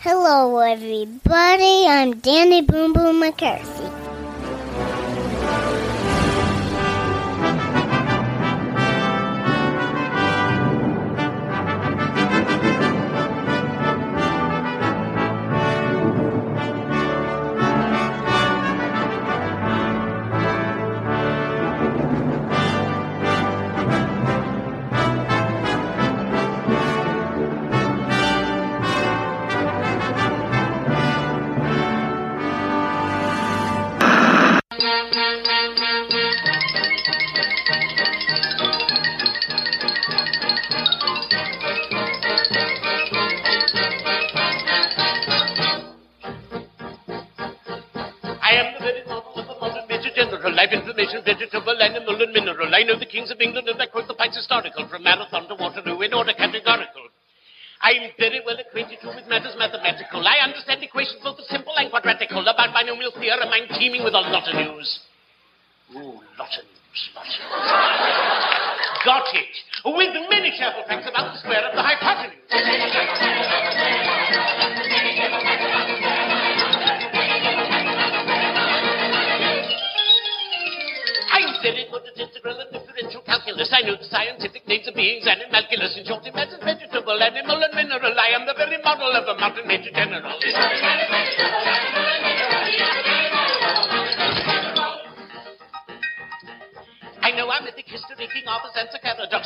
Hello, everybody. I'm Danny Boom Boom McCarthy. Life information, vegetable, animal, and mineral. I know the kings of England, and I quote the Pints historical from Marathon to Waterloo in order categorical. I'm very well acquainted too with matters mathematical. I understand equations both simple and quadratical. About binomial theorem, I'm teeming with a lot of news. Ooh, lot of news. Got it. With many careful facts about the square of the hypotenuse. Very good at integral and differential calculus. I know the scientific names of beings and animalculous. In short, it matters vegetable, animal, and mineral. I am the very model of a mountain major general. I know arithmetic, history, king, office, and paradox.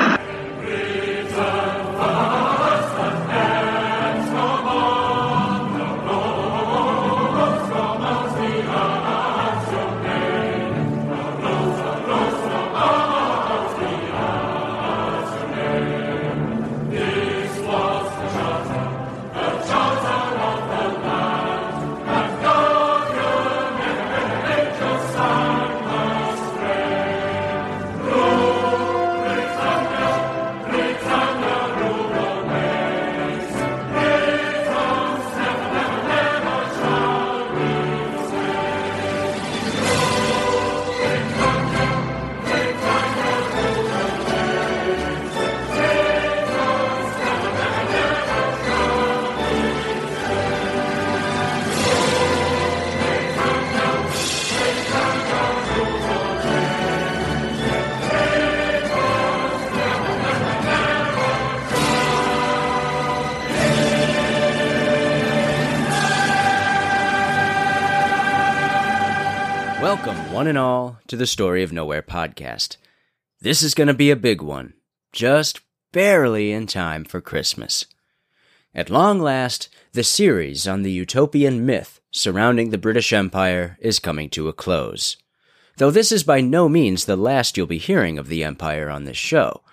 Welcome, one and all, to the Story of Nowhere podcast. This is going to be a big one, just barely in time for Christmas. At long last, the series on the utopian myth surrounding the British Empire is coming to a close. Though this is by no means the last you'll be hearing of the Empire on this show.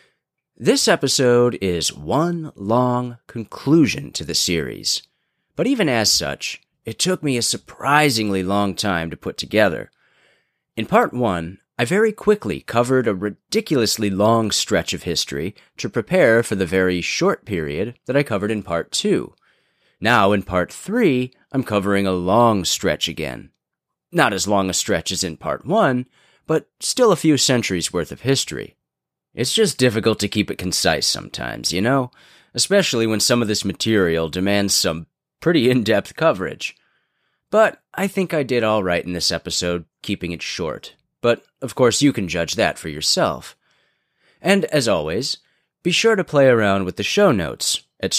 This episode is one long conclusion to the series, but even as such, it took me a surprisingly long time to put together. In part 1, I very quickly covered a ridiculously long stretch of history to prepare for the very short period that I covered in part 2. Now, in part 3, I'm covering a long stretch again. Not as long a stretch as in part 1, but still a few centuries worth of history. It's just difficult to keep it concise sometimes, you know? Especially when some of this material demands some pretty in-depth coverage. But I think I did all right in this episode, keeping it short. But, of course, you can judge that for yourself. And, as always, be sure to play around with the show notes at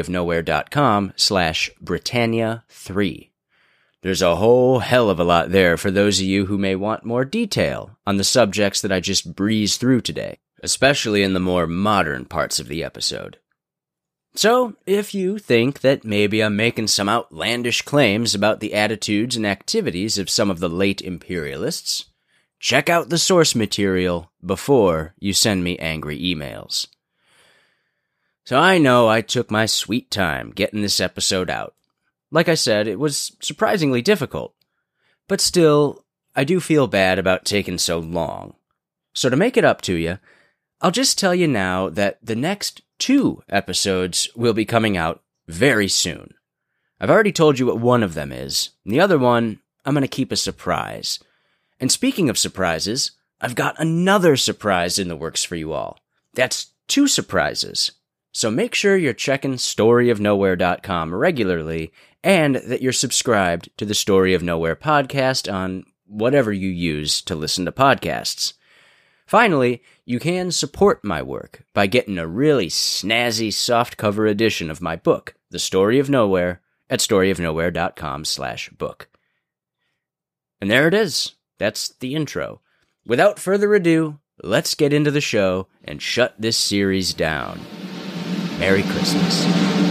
storyofnowhere.com/Britannia3. There's a whole hell of a lot there for those of you who may want more detail on the subjects that I just breezed through today, especially in the more modern parts of the episode. So, if you think that maybe I'm making some outlandish claims about the attitudes and activities of some of the late imperialists, check out the source material before you send me angry emails. So I know I took my sweet time getting this episode out. Like I said, it was surprisingly difficult. But still, I do feel bad about taking so long. So to make it up to you, I'll just tell you now that the next 2 episodes will be coming out very soon. I've already told you what one of them is, and the other one I'm going to keep a surprise. And speaking of surprises, I've got another surprise in the works for you all. That's 2 surprises. So make sure you're checking storyofnowhere.com regularly and that you're subscribed to the Story of Nowhere podcast on whatever you use to listen to podcasts. Finally, you can support my work by getting a really snazzy softcover edition of my book, The Story of Nowhere, at storyofnowhere.com/book. And there it is. That's the intro. Without further ado, let's get into the show and shut this series down. Merry Christmas.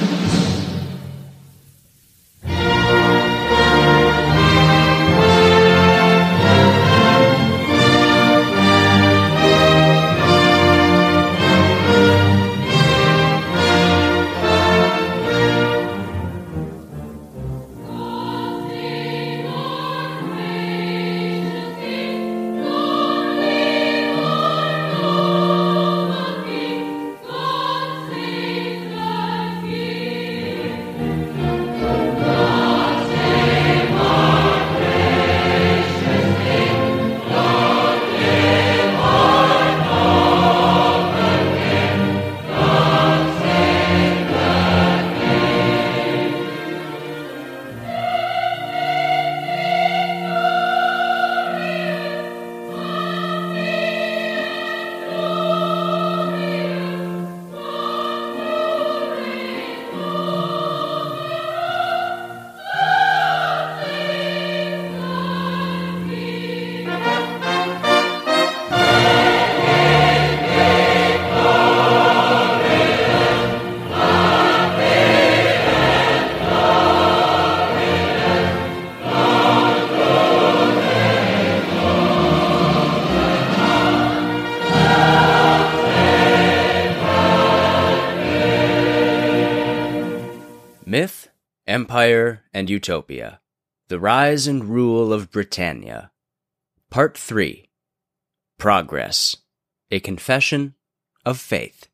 Myth, Empire, and Utopia. The Rise and Rule of Britannia. Part 3. Progress. A Confession of Faith.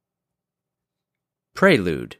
Prelude.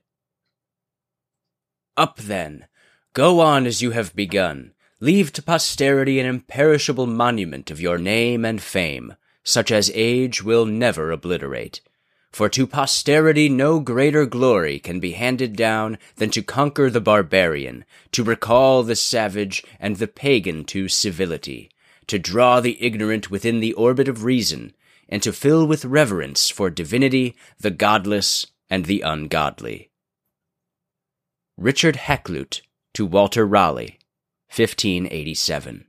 Up then, go on as you have begun. Leave to posterity an imperishable monument of your name and fame, such as age will never obliterate. For to posterity no greater glory can be handed down than to conquer the barbarian, to recall the savage and the pagan to civility, to draw the ignorant within the orbit of reason, and to fill with reverence for divinity the godless and the ungodly. Richard Hakluyt to Walter Raleigh, 1587.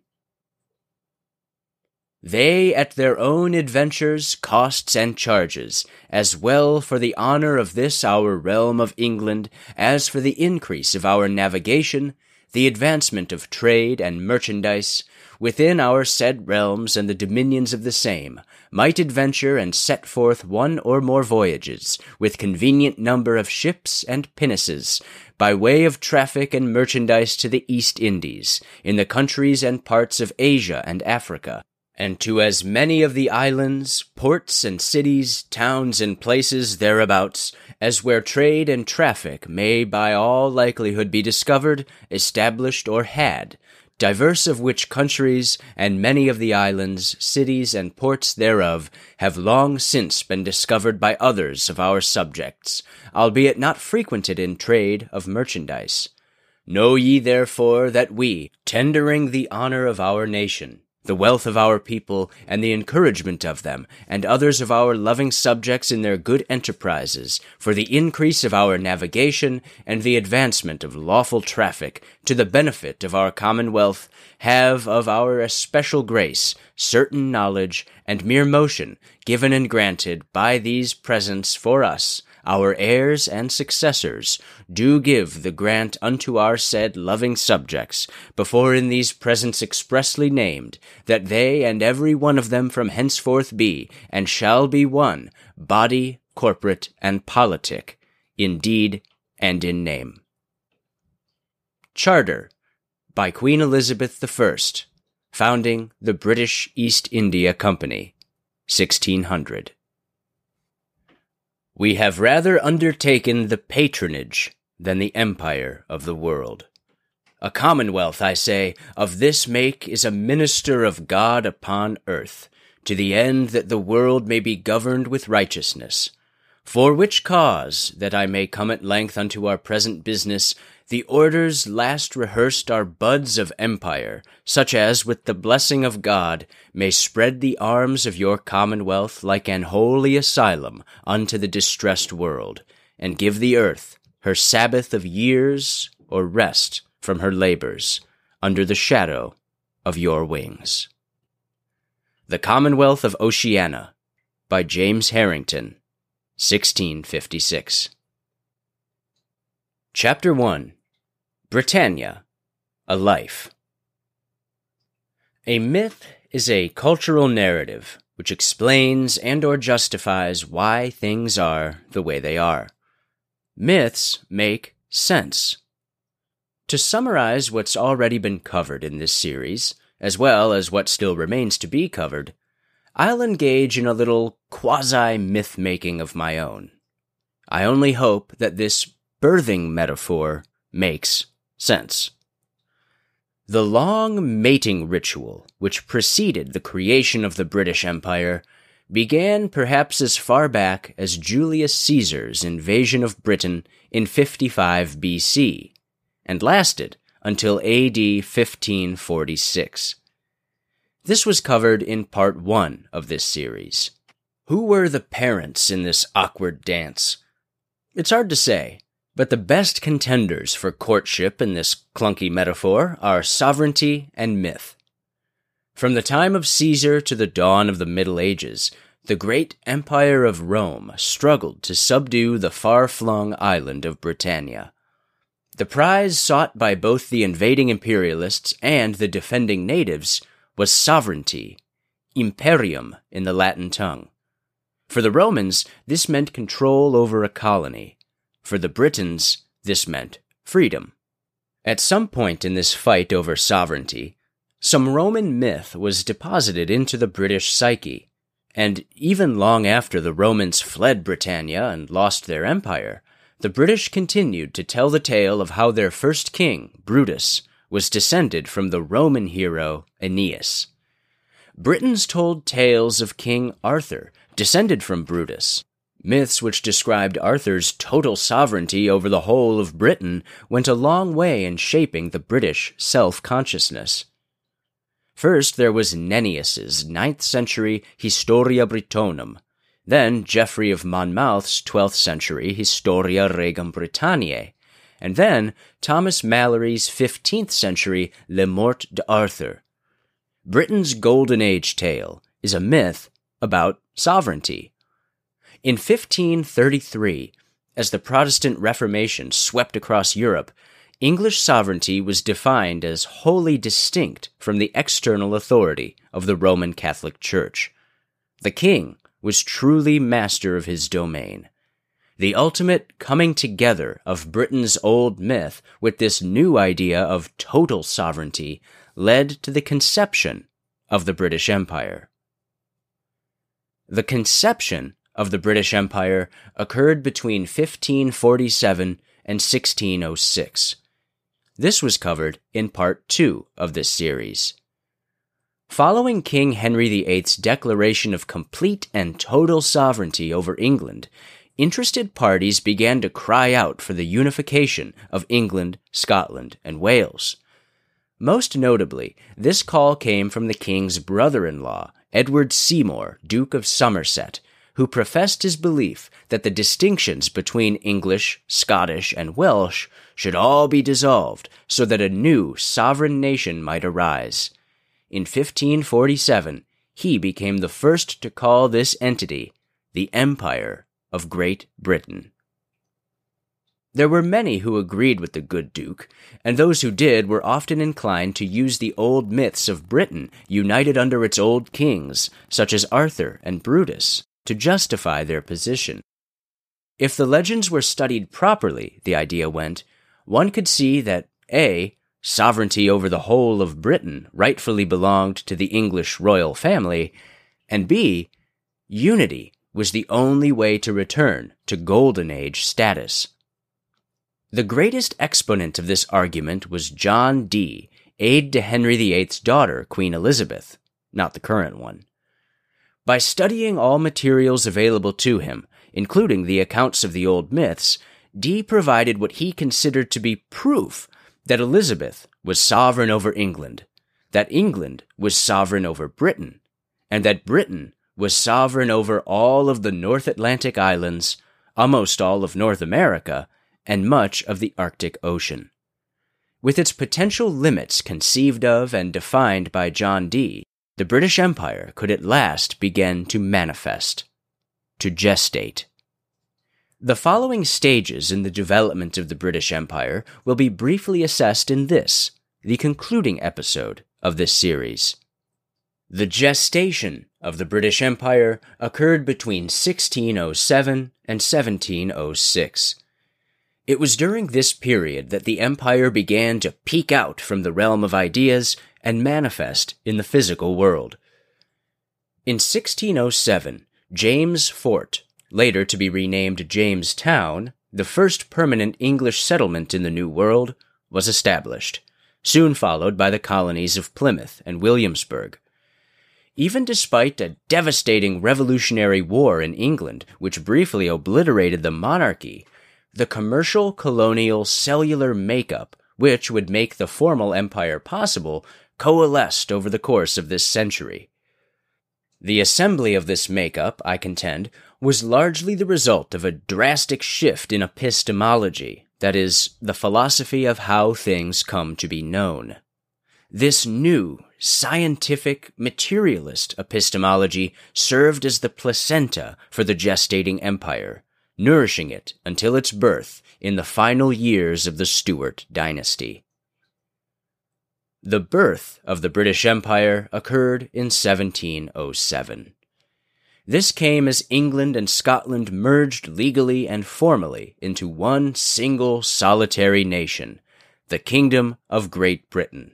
They at their own adventures, costs, and charges, as well for the honour of this our realm of England, as for the increase of our navigation, the advancement of trade and merchandise, within our said realms and the dominions of the same, might adventure and set forth one or more voyages, with convenient number of ships and pinnaces, by way of traffic and merchandise to the East Indies, in the countries and parts of Asia and Africa, and to as many of the islands, ports and cities, towns and places thereabouts, as where trade and traffic may by all likelihood be discovered, established, or had, divers of which countries, and many of the islands, cities, and ports thereof, have long since been discovered by others of our subjects, albeit not frequented in trade of merchandise. Know ye therefore that we, tendering the honour of our nation, the wealth of our people, and the encouragement of them, and others of our loving subjects in their good enterprises, for the increase of our navigation, and the advancement of lawful traffic, to the benefit of our commonwealth, have of our especial grace, certain knowledge, and mere motion, given and granted by these presents for us, our heirs and successors, do give the grant unto our said loving subjects, before in these presents expressly named, that they and every one of them from henceforth be, and shall be one, body, corporate, and politic, in deed and in name. Charter, by Queen Elizabeth I, founding the British East India Company, 1600. We have rather undertaken the patronage than the empire of the world. A commonwealth, I say, of this make is a minister of God upon earth, to the end that the world may be governed with righteousness. For which cause, that I may come at length unto our present business, the orders last rehearsed are buds of empire, such as, with the blessing of God, may spread the arms of your commonwealth like an holy asylum unto the distressed world, and give the earth her Sabbath of years or rest from her labors, under the shadow of your wings. The Commonwealth of Oceania, by James Harrington, 1656. Chapter 1. Britannia, a Life. A myth is a cultural narrative which explains and or justifies why things are the way they are. Myths make sense. To summarize what's already been covered in this series, as well as what still remains to be covered, I'll engage in a little quasi-myth-making of my own. I only hope that this birthing metaphor makes sense. The long mating ritual which preceded the creation of the British Empire began perhaps as far back as Julius Caesar's invasion of Britain in 55 BC, and lasted until AD 1546. This was covered in Part 1 of this series. Who were the parents in this awkward dance? It's hard to say, but the best contenders for courtship in this clunky metaphor are sovereignty and myth. From the time of Caesar to the dawn of the Middle Ages, the great empire of Rome struggled to subdue the far-flung island of Britannia. The prize sought by both the invading imperialists and the defending natives was sovereignty, imperium in the Latin tongue. For the Romans, this meant control over a colony. For the Britons, this meant freedom. At some point in this fight over sovereignty, some Roman myth was deposited into the British psyche, and even long after the Romans fled Britannia and lost their empire, the British continued to tell the tale of how their first king, Brutus, was descended from the Roman hero Aeneas. Britons told tales of King Arthur, descended from Brutus. Myths which described Arthur's total sovereignty over the whole of Britain went a long way in shaping the British self-consciousness. First, there was Nennius's 9th century Historia Britonum, then Geoffrey of Monmouth's 12th century Historia Regum Britanniae, and then Thomas Mallory's 15th century Le Morte d'Arthur. Britain's Golden Age tale is a myth about sovereignty. In 1533, as the Protestant Reformation swept across Europe, English sovereignty was defined as wholly distinct from the external authority of the Roman Catholic Church. The king was truly master of his domain. The ultimate coming together of Britain's old myth with this new idea of total sovereignty led to the conception of the British Empire. The conception of the British Empire occurred between 1547 and 1606. This was covered in Part 2 of this series. Following King Henry VIII's declaration of complete and total sovereignty over England, interested parties began to cry out for the unification of England, Scotland, and Wales. Most notably, this call came from the king's brother-in-law, Edward Seymour, Duke of Somerset, who professed his belief that the distinctions between English, Scottish, and Welsh should all be dissolved so that a new sovereign nation might arise. In 1547, he became the first to call this entity the Empire of Great Britain. There were many who agreed with the good Duke, and those who did were often inclined to use the old myths of Britain united under its old kings, such as Arthur and Brutus, to justify their position. If the legends were studied properly, the idea went, one could see that A. Sovereignty over the whole of Britain rightfully belonged to the English royal family, and B. Unity was the only way to return to Golden Age status. The greatest exponent of this argument was John Dee, aide to Henry VIII's daughter, Queen Elizabeth, not the current one. By studying all materials available to him, including the accounts of the old myths, Dee provided what he considered to be proof that Elizabeth was sovereign over England, that England was sovereign over Britain, and that Britain was sovereign over all of the North Atlantic islands, almost all of North America, and much of the Arctic Ocean. With its potential limits conceived of and defined by John Dee, the British Empire could at last begin to manifest, to gestate. The following stages in the development of the British Empire will be briefly assessed in this, the concluding episode of this series. The gestation of the British Empire occurred between 1607 and 1706. It was during this period that the empire began to peek out from the realm of ideas and manifest in the physical world. In 1607, James Fort, later to be renamed Jamestown, the first permanent English settlement in the New World, was established, soon followed by the colonies of Plymouth and Williamsburg. Even despite a devastating Revolutionary War in England, which briefly obliterated the monarchy, the commercial, colonial, cellular makeup, which would make the formal empire possible, coalesced over the course of this century. The assembly of this makeup, I contend, was largely the result of a drastic shift in epistemology, that is, the philosophy of how things come to be known. This new, scientific, materialist epistemology served as the placenta for the gestating empire, nourishing it until its birth in the final years of the Stuart dynasty. The birth of the British Empire occurred in 1707. This came as England and Scotland merged legally and formally into one single solitary nation, the Kingdom of Great Britain.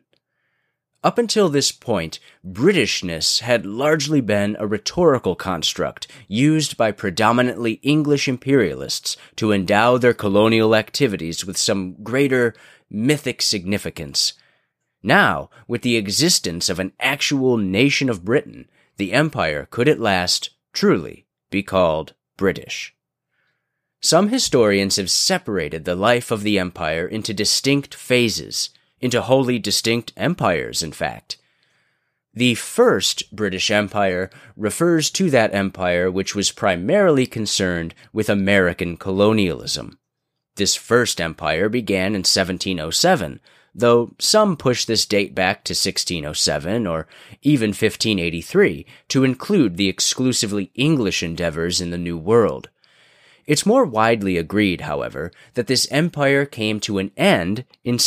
Up until this point, Britishness had largely been a rhetorical construct used by predominantly English imperialists to endow their colonial activities with some greater mythic significance. Now, with the existence of an actual nation of Britain, the empire could at last truly be called British. Some historians have separated the life of the empire into distinct phases, into wholly distinct empires, in fact. The first British Empire refers to that empire which was primarily concerned with American colonialism. This first empire began in 1707, though some push this date back to 1607 or even 1583 to include the exclusively English endeavors in the New World. It's more widely agreed, however, that this empire came to an end in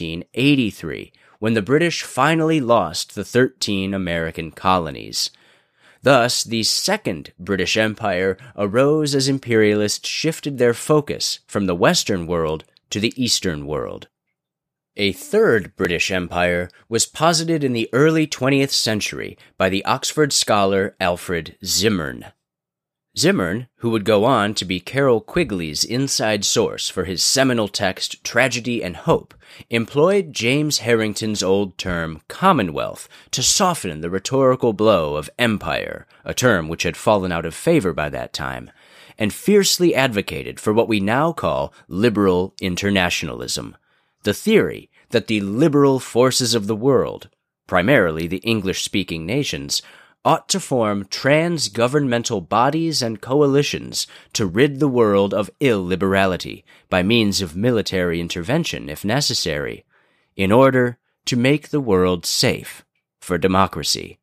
1783, when the British finally lost the 13 American colonies. Thus, the Second British Empire arose as imperialists shifted their focus from the Western world to the Eastern world. A Third British Empire was posited in the early 20th century by the Oxford scholar Alfred Zimmern. Zimmern, who would go on to be Carroll Quigley's inside source for his seminal text Tragedy and Hope, employed James Harrington's old term Commonwealth to soften the rhetorical blow of empire, a term which had fallen out of favor by that time, and fiercely advocated for what we now call liberal internationalism, the theory that the liberal forces of the world, primarily the English-speaking nations, ought to form trans-governmental bodies and coalitions to rid the world of illiberality by means of military intervention, if necessary, in order to make the world safe for democracy.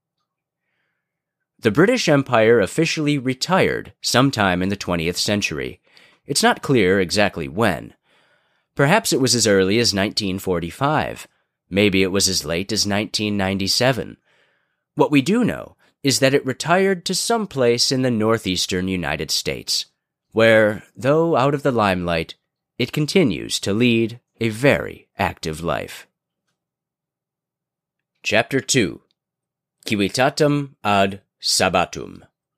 The British Empire officially retired sometime in the 20th century. It's not clear exactly when. Perhaps it was as early as 1945. Maybe it was as late as 1997. What we do know is that it retired to some place in the northeastern United States, where, though out of the limelight, it continues to lead a very active life. Chapter 2. Civitatem ad Sabbatum.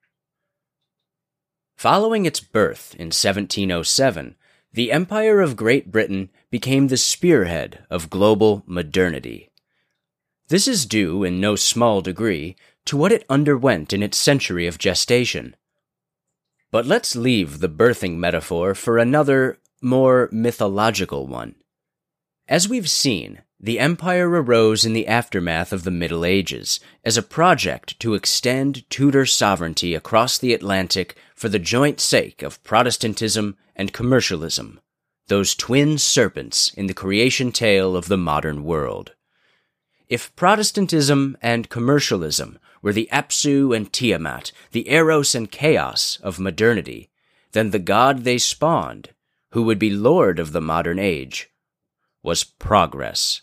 Following its birth in 1707, the Empire of Great Britain became the spearhead of global modernity. This is due, in no small degree, to what it underwent in its century of gestation. But let's leave the birthing metaphor for another, more mythological one. As we've seen, the empire arose in the aftermath of the Middle Ages as a project to extend Tudor sovereignty across the Atlantic for the joint sake of Protestantism and commercialism, those twin serpents in the creation tale of the modern world. If Protestantism and commercialism were the Apsu and Tiamat, the Eros and chaos of modernity, then the god they spawned, who would be lord of the modern age, was progress.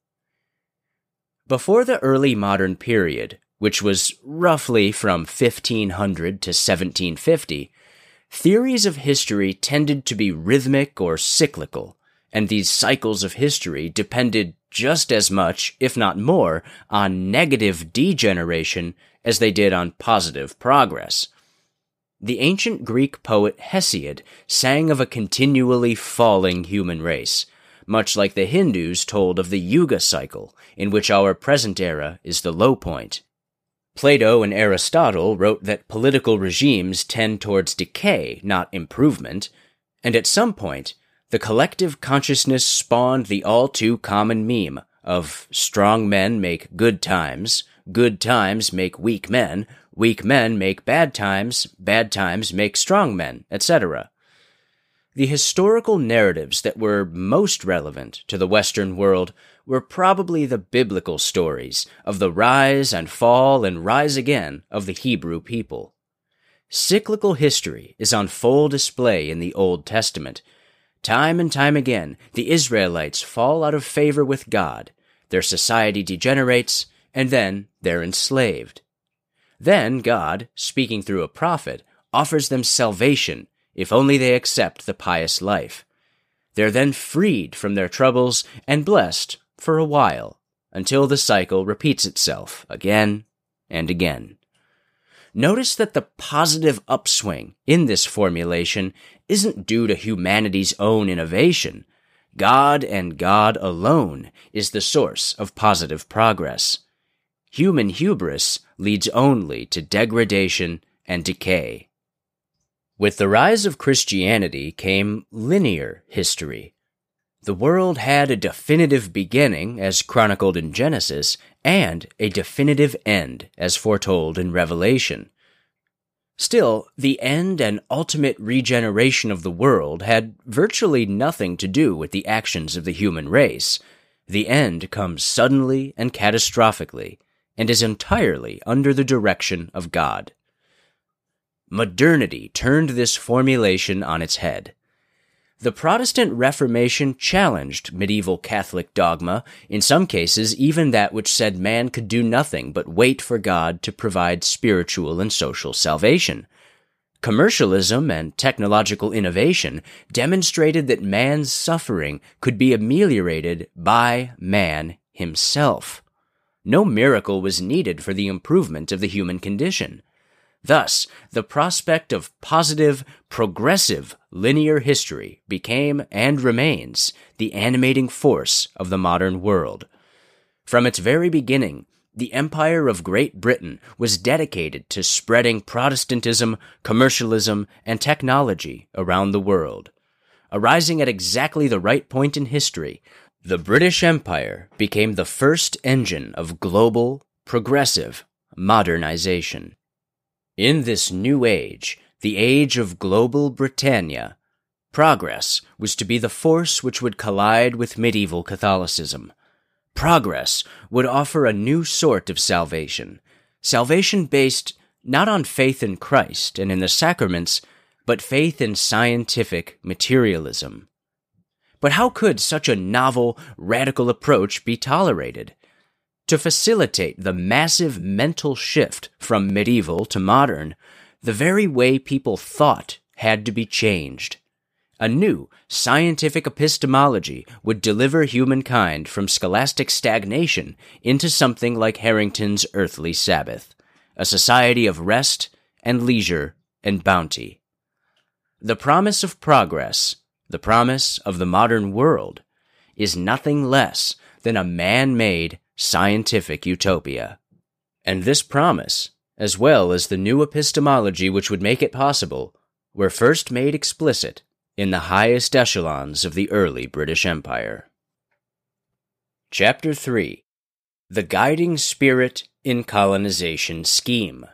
Before the early modern period, which was roughly from 1500 to 1750, theories of history tended to be rhythmic or cyclical, and these cycles of history depended just as much, if not more, on negative degeneration as they did on positive progress. The ancient Greek poet Hesiod sang of a continually falling human race, much like the Hindus told of the Yuga cycle, in which our present era is the low point. Plato and Aristotle wrote that political regimes tend towards decay, not improvement, and at some point, the collective consciousness spawned the all-too-common meme of strong men make good times make weak men make bad times make strong men, etc. The historical narratives that were most relevant to the Western world were probably the biblical stories of the rise and fall and rise again of the Hebrew people. Cyclical history is on full display in the Old Testament. Time and time again, the Israelites fall out of favor with God, their society degenerates, and then they're enslaved. Then God, speaking through a prophet, offers them salvation if only they accept the pious life. They're then freed from their troubles and blessed for a while, until the cycle repeats itself again and again. Notice that the positive upswing in this formulation isn't due to humanity's own innovation. God and God alone is the source of positive progress. Human hubris leads only to degradation and decay. With the rise of Christianity came linear history. The world had a definitive beginning, as chronicled in Genesis, and a definitive end, as foretold in Revelation. Still, the end and ultimate regeneration of the world had virtually nothing to do with the actions of the human race. The end comes suddenly and catastrophically, and is entirely under the direction of God. Modernity turned this formulation on its head. The Protestant Reformation challenged medieval Catholic dogma, in some cases even that which said man could do nothing but wait for God to provide spiritual and social salvation. Commercialism and technological innovation demonstrated that man's suffering could be ameliorated by man himself. No miracle was needed for the improvement of the human condition. Thus, the prospect of positive, progressive, linear history became and remains the animating force of the modern world. From its very beginning, the Empire of Great Britain was dedicated to spreading Protestantism, commercialism, and technology around the world. Arising at exactly the right point in history, the British Empire became the first engine of global, progressive modernization. In this new age, the age of global Britannia, progress was to be the force which would collide with medieval Catholicism. Progress would offer a new sort of salvation based not on faith in Christ and in the sacraments, but faith in scientific materialism. But how could such a novel, radical approach be tolerated? To facilitate the massive mental shift from medieval to modern, the very way people thought had to be changed. A new, scientific epistemology would deliver humankind from scholastic stagnation into something like Harrington's earthly Sabbath, a society of rest and leisure and bounty. The promise of progress, the promise of the modern world, is nothing less than a man-made scientific utopia. And this promise, as well as the new epistemology which would make it possible, were first made explicit in the highest echelons of the early British Empire. Chapter 3. The Guiding Spirit in Colonization Scheme.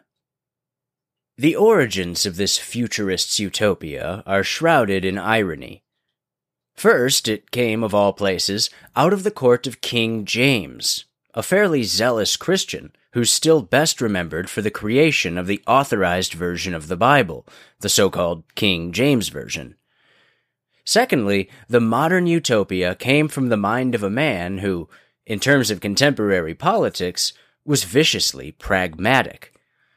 The origins of this futurist's utopia are shrouded in irony. First, it came, of all places, out of the court of King James, a fairly zealous Christian who's still best remembered for the creation of the authorized version of the Bible, the so-called King James Version. Secondly, the modern utopia came from the mind of a man who, in terms of contemporary politics, was viciously pragmatic.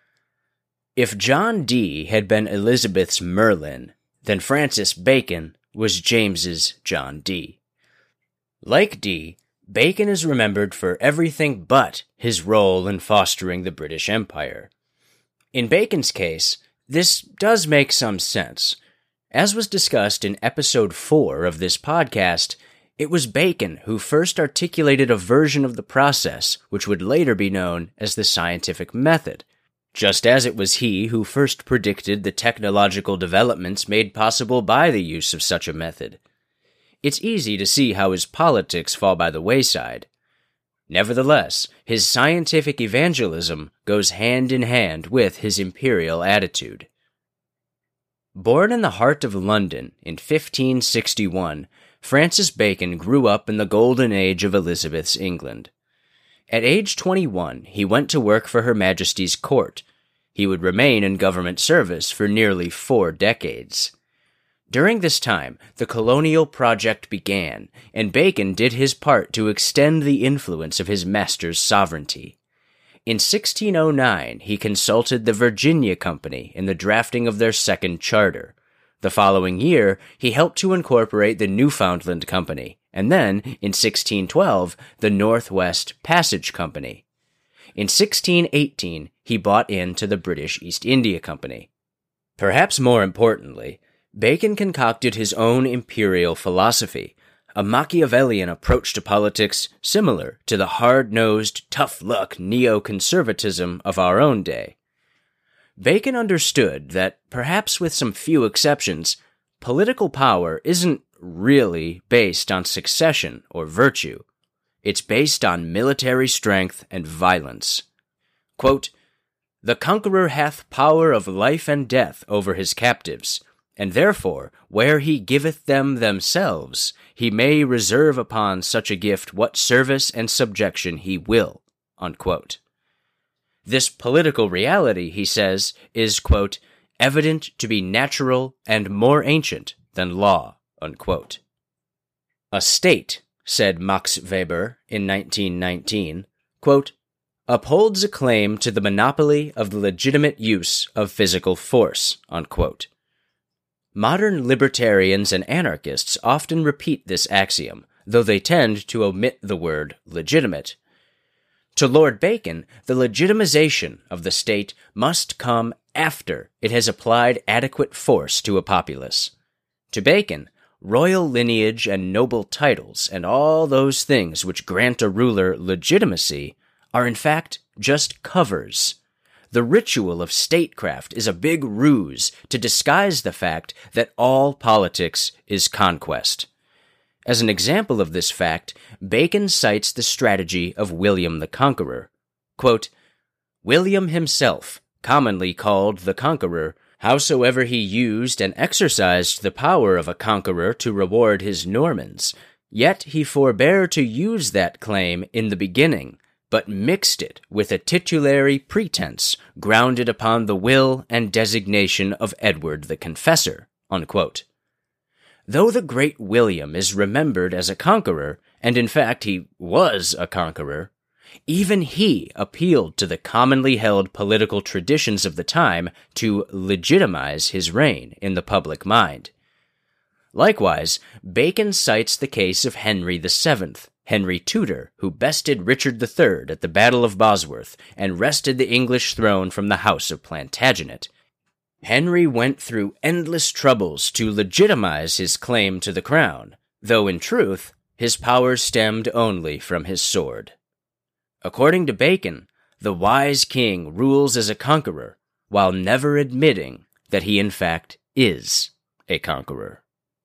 If John Dee had been Elizabeth's Merlin, then Francis Bacon was James's John Dee. Like Dee, Bacon is remembered for everything but his role in fostering the British Empire. In Bacon's case, this does make some sense. As was discussed in episode 4 of this podcast, it was Bacon who first articulated a version of the process which would later be known as the scientific method, just as it was he who first predicted the technological developments made possible by the use of such a method. It's easy to see how his politics fall by the wayside. Nevertheless, his scientific evangelism goes hand in hand with his imperial attitude. Born in the heart of London in 1561, Francis Bacon grew up in the golden age of Elizabeth's England. At age 21, he went to work for Her Majesty's court. He would remain in government service for nearly 4 decades. During this time, the colonial project began, and Bacon did his part to extend the influence of his master's sovereignty. In 1609, he consulted the Virginia Company in the drafting of their second charter. The following year, he helped to incorporate the Newfoundland Company, and then, in 1612, the Northwest Passage Company. In 1618, he bought into the British East India Company. Perhaps more importantly, Bacon concocted his own imperial philosophy, a Machiavellian approach to politics similar to the hard-nosed, tough-luck neoconservatism of our own day. Bacon understood that, perhaps with some few exceptions, political power isn't really based on succession or virtue. It's based on military strength and violence. Quote, "The conqueror hath power of life and death over his captives, and therefore, where he giveth them themselves, he may reserve upon such a gift what service and subjection he will." Unquote. This political reality, he says, is, quote, "evident to be natural and more ancient than law." Unquote. A state, said Max Weber in 1919, quote, "upholds a claim to the monopoly of the legitimate use of physical force." Unquote. Modern libertarians and anarchists often repeat this axiom, though they tend to omit the word legitimate. To Lord Bacon, the legitimization of the state must come after it has applied adequate force to a populace. To Bacon, royal lineage and noble titles and all those things which grant a ruler legitimacy are in fact just covers. The ritual of statecraft is a big ruse to disguise the fact that all politics is conquest. As an example of this fact, Bacon cites the strategy of William the Conqueror. Quote, "William himself, commonly called the Conqueror, howsoever he used and exercised the power of a conqueror to reward his Normans, yet he forbare to use that claim in the beginning, but mixed it with a titulary pretense grounded upon the will and designation of Edward the Confessor." Unquote. Though the great William is remembered as a conqueror, and in fact he was a conqueror, even he appealed to the commonly held political traditions of the time to legitimize his reign in the public mind. Likewise, Bacon cites the case of Henry VII, Henry Tudor, who bested Richard III at the Battle of Bosworth and wrested the English throne from the House of Plantagenet. Henry went through endless troubles to legitimize his claim to the crown, though in truth, his power stemmed only from his sword. According to Bacon, the wise king rules as a conqueror, while never admitting that he in fact is a conqueror.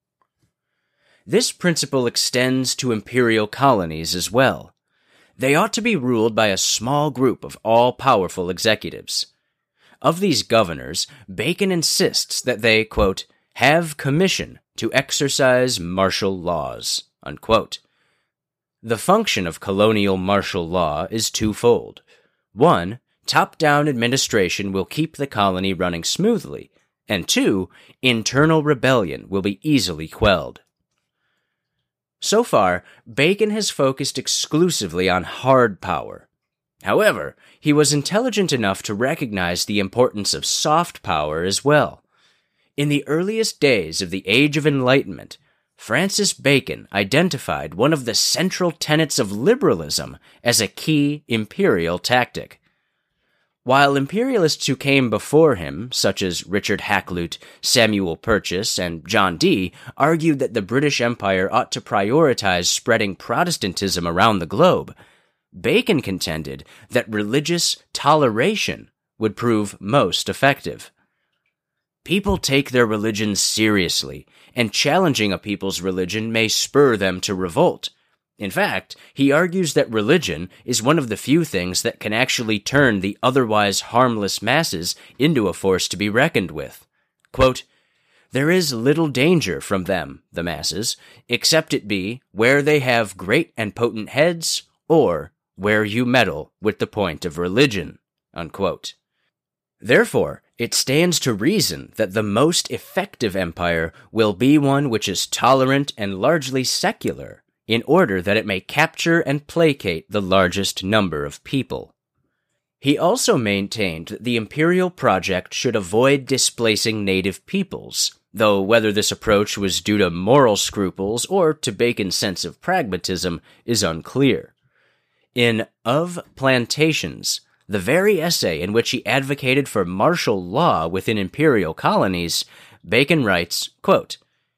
This principle extends to imperial colonies as well. They ought to be ruled by a small group of all-powerful executives. Of these governors, Bacon insists that they, quote, have commission to exercise martial laws, unquote. The function of colonial martial law is twofold. One, top-down administration will keep the colony running smoothly, and two, internal rebellion will be easily quelled. So far, Bacon has focused exclusively on hard power. However, he was intelligent enough to recognize the importance of soft power as well. In the earliest days of the Age of Enlightenment, Francis Bacon identified one of the central tenets of liberalism as a key imperial tactic. While imperialists who came before him, such as Richard Hakluyt, Samuel Purchas, and John Dee, argued that the British Empire ought to prioritize spreading Protestantism around the globe, Bacon contended that religious toleration would prove most effective. People take their religion seriously, and challenging a people's religion may spur them to revolt. In fact, he argues that religion is one of the few things that can actually turn the otherwise harmless masses into a force to be reckoned with. Quote, there is little danger from them, the masses, except it be where they have great and potent heads, or where you meddle with the point of religion, unquote. Therefore, it stands to reason that the most effective empire will be one which is tolerant and largely secular, in order that it may capture and placate the largest number of people. He also maintained that the imperial project should avoid displacing native peoples, though whether this approach was due to moral scruples or to Bacon's sense of pragmatism is unclear. In Of Plantations, the very essay in which he advocated for martial law within imperial colonies, Bacon writes, quote,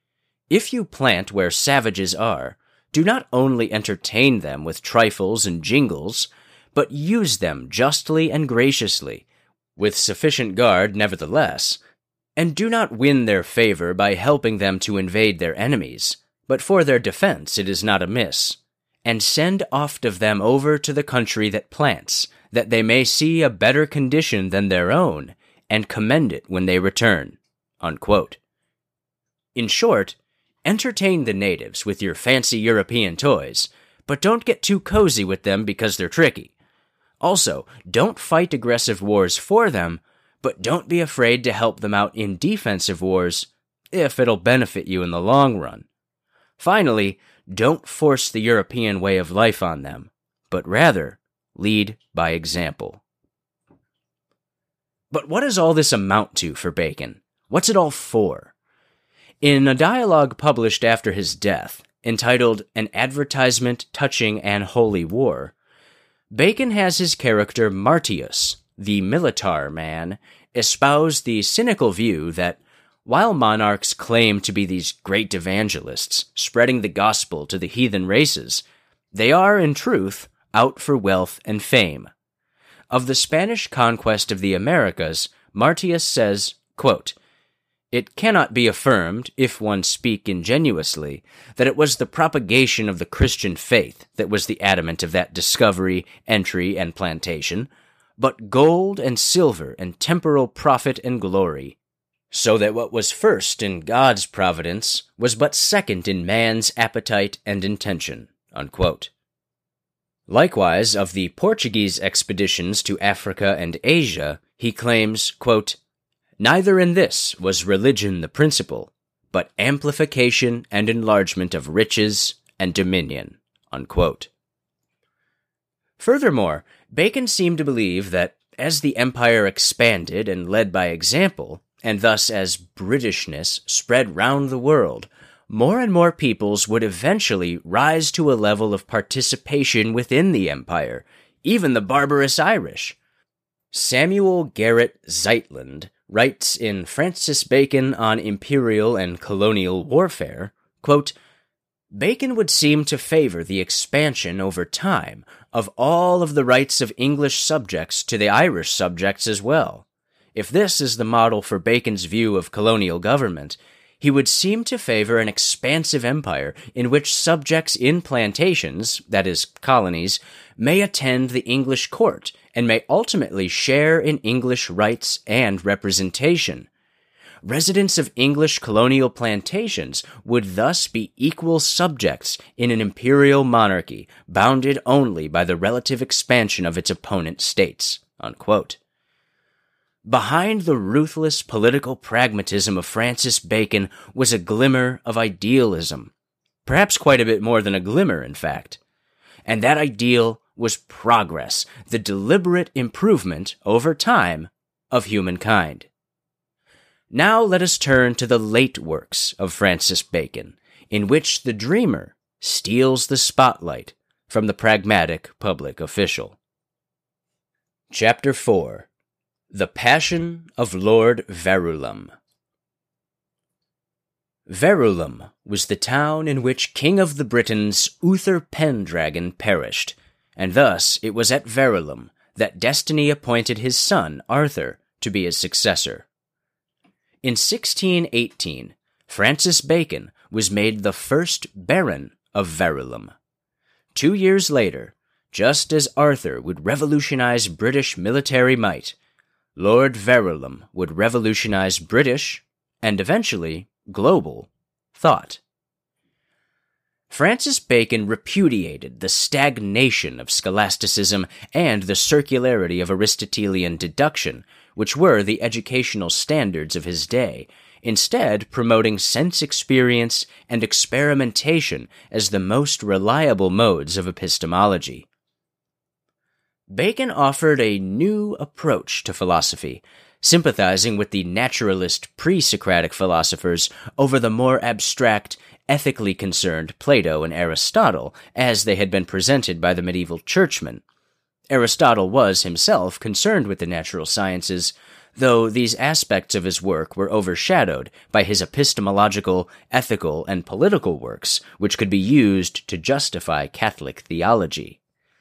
if you plant where savages are, do not only entertain them with trifles and jingles, but use them justly and graciously, with sufficient guard nevertheless, and do not win their favor by helping them to invade their enemies, but for their defense it is not amiss, and send oft of them over to the country that plants, that they may see a better condition than their own, and commend it when they return, unquote. In short, entertain the natives with your fancy European toys, but don't get too cozy with them because they're tricky. Also, don't fight aggressive wars for them, but don't be afraid to help them out in defensive wars, if it'll benefit you in the long run. Finally, don't force the European way of life on them, but rather lead by example. But what does all this amount to for Bacon? What's it all for? In a dialogue published after his death, entitled An Advertisement Touching an Holy War, Bacon has his character Martius, the militar man, espouse the cynical view that while monarchs claim to be these great evangelists, spreading the gospel to the heathen races, they are, in truth, out for wealth and fame. Of the Spanish conquest of the Americas, Martius says, quote, it cannot be affirmed, if one speak ingenuously, that it was the propagation of the Christian faith that was the adamant of that discovery, entry, and plantation, but gold and silver and temporal profit and glory, so that what was first in God's providence was but second in man's appetite and intention, unquote. Likewise, of the Portuguese expeditions to Africa and Asia, he claims, quote, neither in this was religion the principle, but amplification and enlargement of riches and dominion, unquote. Furthermore, Bacon seemed to believe that as the empire expanded and led by example, and thus as Britishness spread round the world, more and more peoples would eventually rise to a level of participation within the empire, even the barbarous Irish. Samuel Garrett Zeitland writes in Francis Bacon on Imperial and Colonial Warfare, quote, Bacon would seem to favor the expansion over time of all of the rights of English subjects to the Irish subjects as well. If this is the model for Bacon's view of colonial government, he would seem to favor an expansive empire in which subjects in plantations, that is, colonies, may attend the English court and may ultimately share in English rights and representation. Residents of English colonial plantations would thus be equal subjects in an imperial monarchy bounded only by the relative expansion of its opponent states." Unquote. Behind the ruthless political pragmatism of Francis Bacon was a glimmer of idealism. Perhaps quite a bit more than a glimmer, in fact. And that ideal was progress, the deliberate improvement, over time, of humankind. Now let us turn to the late works of Francis Bacon, in which the dreamer steals the spotlight from the pragmatic public official. Chapter 4. The Passion of Lord Verulam. Verulam was the town in which King of the Britons Uther Pendragon perished, and thus it was at Verulam that destiny appointed his son Arthur to be his successor. In 1618, Francis Bacon was made the first Baron of Verulam. 2 years later, just as Arthur would revolutionize British military might, Lord Verulam would revolutionize British, and eventually global, thought. Francis Bacon repudiated the stagnation of scholasticism and the circularity of Aristotelian deduction, which were the educational standards of his day, instead promoting sense experience and experimentation as the most reliable modes of epistemology. Bacon offered a new approach to philosophy, sympathizing with the naturalist pre-Socratic philosophers over the more abstract, ethically concerned Plato and Aristotle as they had been presented by the medieval churchmen. Aristotle was himself concerned with the natural sciences, though these aspects of his work were overshadowed by his epistemological, ethical, and political works, which could be used to justify Catholic theology.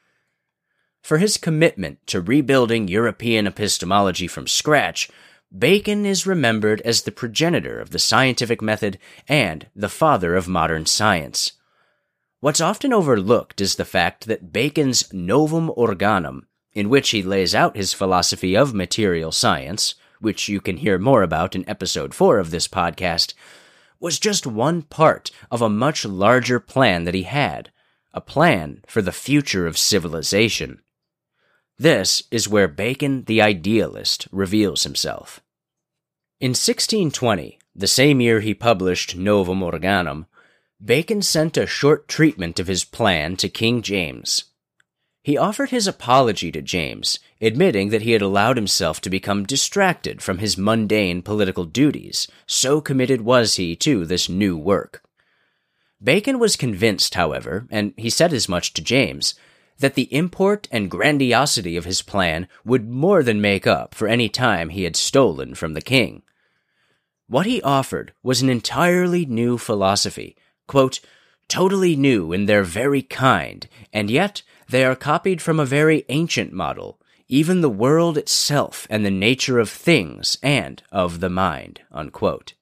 For his commitment to rebuilding European epistemology from scratch, Bacon is remembered as the progenitor of the scientific method and the father of modern science. What's often overlooked is the fact that Bacon's Novum Organum, in which he lays out his philosophy of material science, which you can hear more about in episode 4 of this podcast, was just one part of a much larger plan that he had, a plan for the future of civilization. This is where Bacon the idealist reveals himself. In 1620, the same year he published Novum Organum, Bacon sent a short treatment of his plan to King James. He offered his apology to James, admitting that he had allowed himself to become distracted from his mundane political duties, so committed was he to this new work. Bacon was convinced, however, and he said as much to James, that the import and grandiosity of his plan would more than make up for any time he had stolen from the king. What he offered was an entirely new philosophy, quote, totally new in their very kind, and yet they are copied from a very ancient model, even the world itself and the nature of things and of the mind, unquote.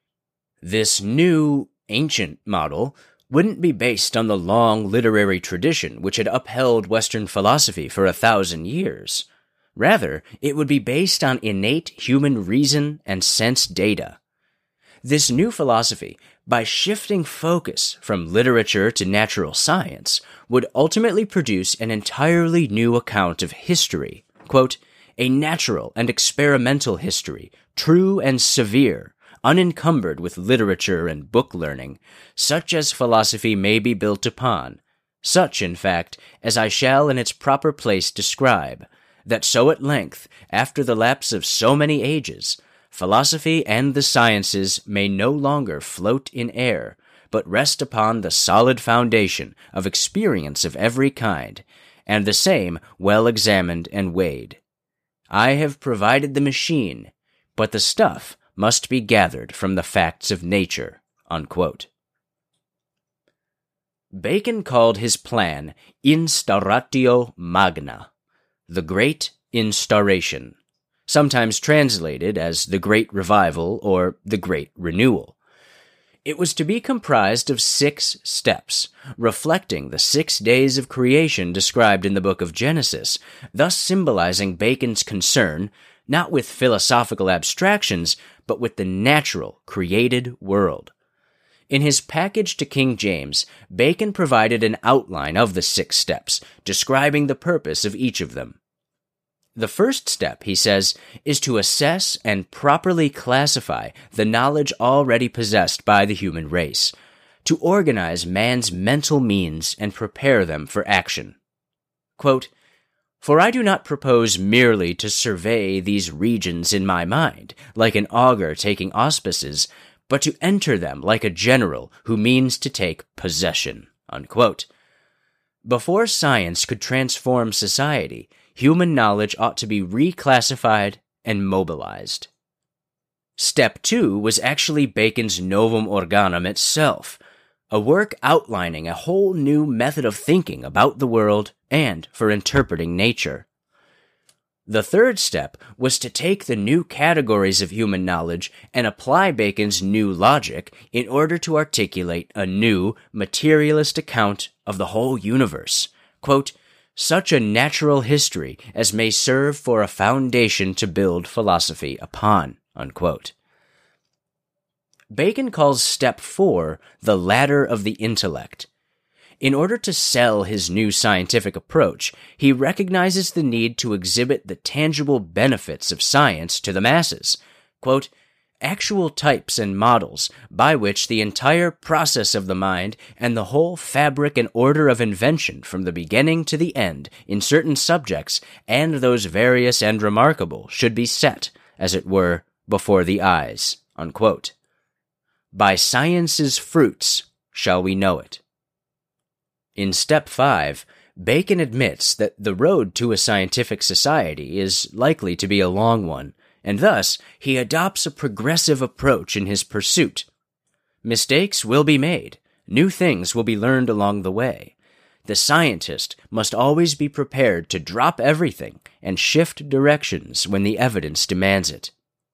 This new, ancient model wouldn't be based on the long literary tradition which had upheld Western philosophy for 1,000 years. Rather, it would be based on innate human reason and sense data. This new philosophy, by shifting focus from literature to natural science, would ultimately produce an entirely new account of history, quote, a natural and experimental history, true and severe, unencumbered with literature and book learning, such as philosophy may be built upon, such, in fact, as I shall in its proper place describe, that so at length, after the lapse of so many ages, philosophy and the sciences may no longer float in air, but rest upon the solid foundation of experience of every kind, and the same well examined and weighed. I have provided the machine, but the stuff must be gathered from the facts of nature, unquote. Bacon called his plan Instauratio Magna, the Great Instauration. sometimes translated as the Great Revival or the Great Renewal. It was to be comprised of 6 steps, reflecting the 6 days of creation described in the book of Genesis, thus symbolizing Bacon's concern not with philosophical abstractions, but with the natural, created world. In his package to King James, Bacon provided an outline of the 6 steps, describing the purpose of each of them. The first step, he says, is to assess and properly classify the knowledge already possessed by the human race, to organize man's mental means and prepare them for action. Quote, "For I do not propose merely to survey these regions in my mind, like an augur taking auspices, but to enter them like a general who means to take possession." Unquote. Before science could transform society, human knowledge ought to be reclassified and mobilized. Step 2 was actually Bacon's Novum Organum itself, a work outlining a whole new method of thinking about the world and for interpreting nature. The third step was to take the new categories of human knowledge and apply Bacon's new logic in order to articulate a new, materialist account of the whole universe. Quote, "Such a natural history as may serve for a foundation to build philosophy upon." Unquote. Bacon calls step 4 the ladder of the intellect. In order to sell his new scientific approach, he recognizes the need to exhibit the tangible benefits of science to the masses. Quote, "Actual types and models by which the entire process of the mind and the whole fabric and order of invention from the beginning to the end in certain subjects and those various and remarkable should be set, as it were, before the eyes." Unquote. "By science's fruits shall we know it." In step 5, Bacon admits that the road to a scientific society is likely to be a long one, and thus he adopts a progressive approach in his pursuit. Mistakes will be made, new things will be learned along the way. The scientist must always be prepared to drop everything and shift directions when the evidence demands it.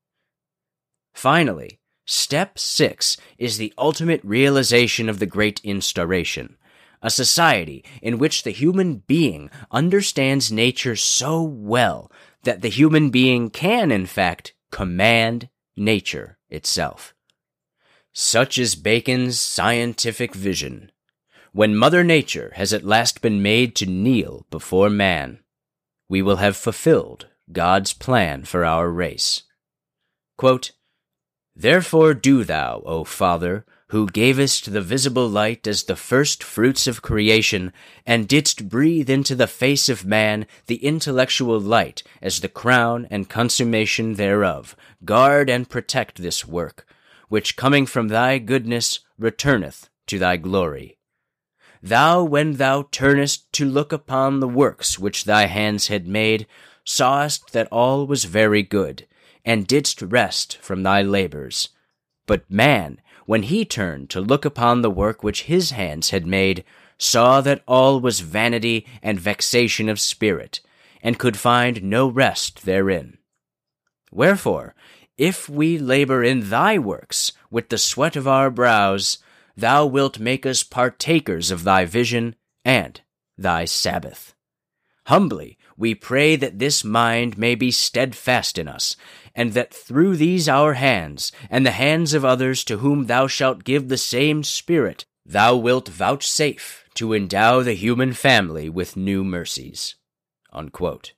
Finally, step 6 is the ultimate realization of the Great Instauration, a society in which the human being understands nature so well that the human being can, in fact, command nature itself. Such is Bacon's scientific vision. When Mother Nature has at last been made to kneel before man, we will have fulfilled God's plan for our race. Quote, "Therefore do thou, O Father, who gavest the visible light as the first fruits of creation, and didst breathe into the face of man the intellectual light as the crown and consummation thereof, guard and protect this work, which coming from thy goodness returneth to thy glory. Thou, when thou turnest to look upon the works which thy hands had made, sawest that all was very good, and didst rest from thy labors. But man, when he turned to look upon the work which his hands had made, saw that all was vanity and vexation of spirit, and could find no rest therein. Wherefore, if we labor in thy works with the sweat of our brows, thou wilt make us partakers of thy vision and thy Sabbath. Humbly we pray that this mind may be steadfast in us, and that through these our hands, and the hands of others to whom thou shalt give the same Spirit, thou wilt vouchsafe to endow the human family with new mercies." Unquote.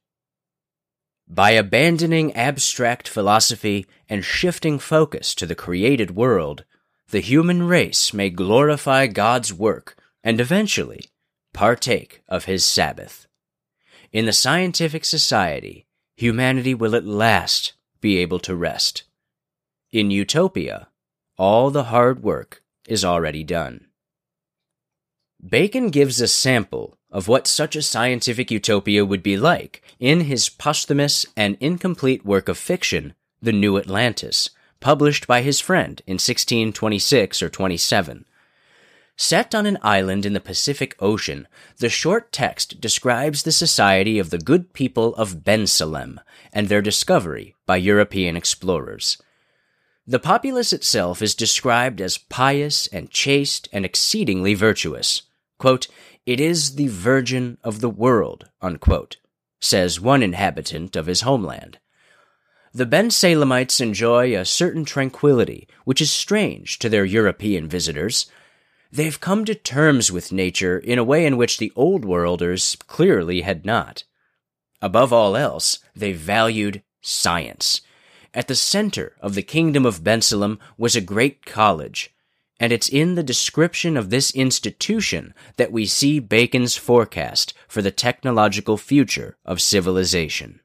By abandoning abstract philosophy and shifting focus to the created world, the human race may glorify God's work and eventually partake of his Sabbath. In the scientific society, humanity will at last be able to rest. In utopia, all the hard work is already done. Bacon gives a sample of what such a scientific utopia would be like in his posthumous and incomplete work of fiction, The New Atlantis, published by his friend in 1626 or 27. Set on an island in the Pacific Ocean, the short text describes the society of the good people of Bensalem and their discovery by European explorers. The populace itself is described as pious and chaste and exceedingly virtuous. Quote, "It is the Virgin of the world," unquote, says one inhabitant of his homeland. The Bensalemites enjoy a certain tranquility, which is strange to their European visitors. They've come to terms with nature in a way in which the Old Worlders clearly had not. Above all else, they valued science. At the center of the kingdom of Bensalem was a great college, and it's in the description of this institution that we see Bacon's forecast for the technological future of civilization.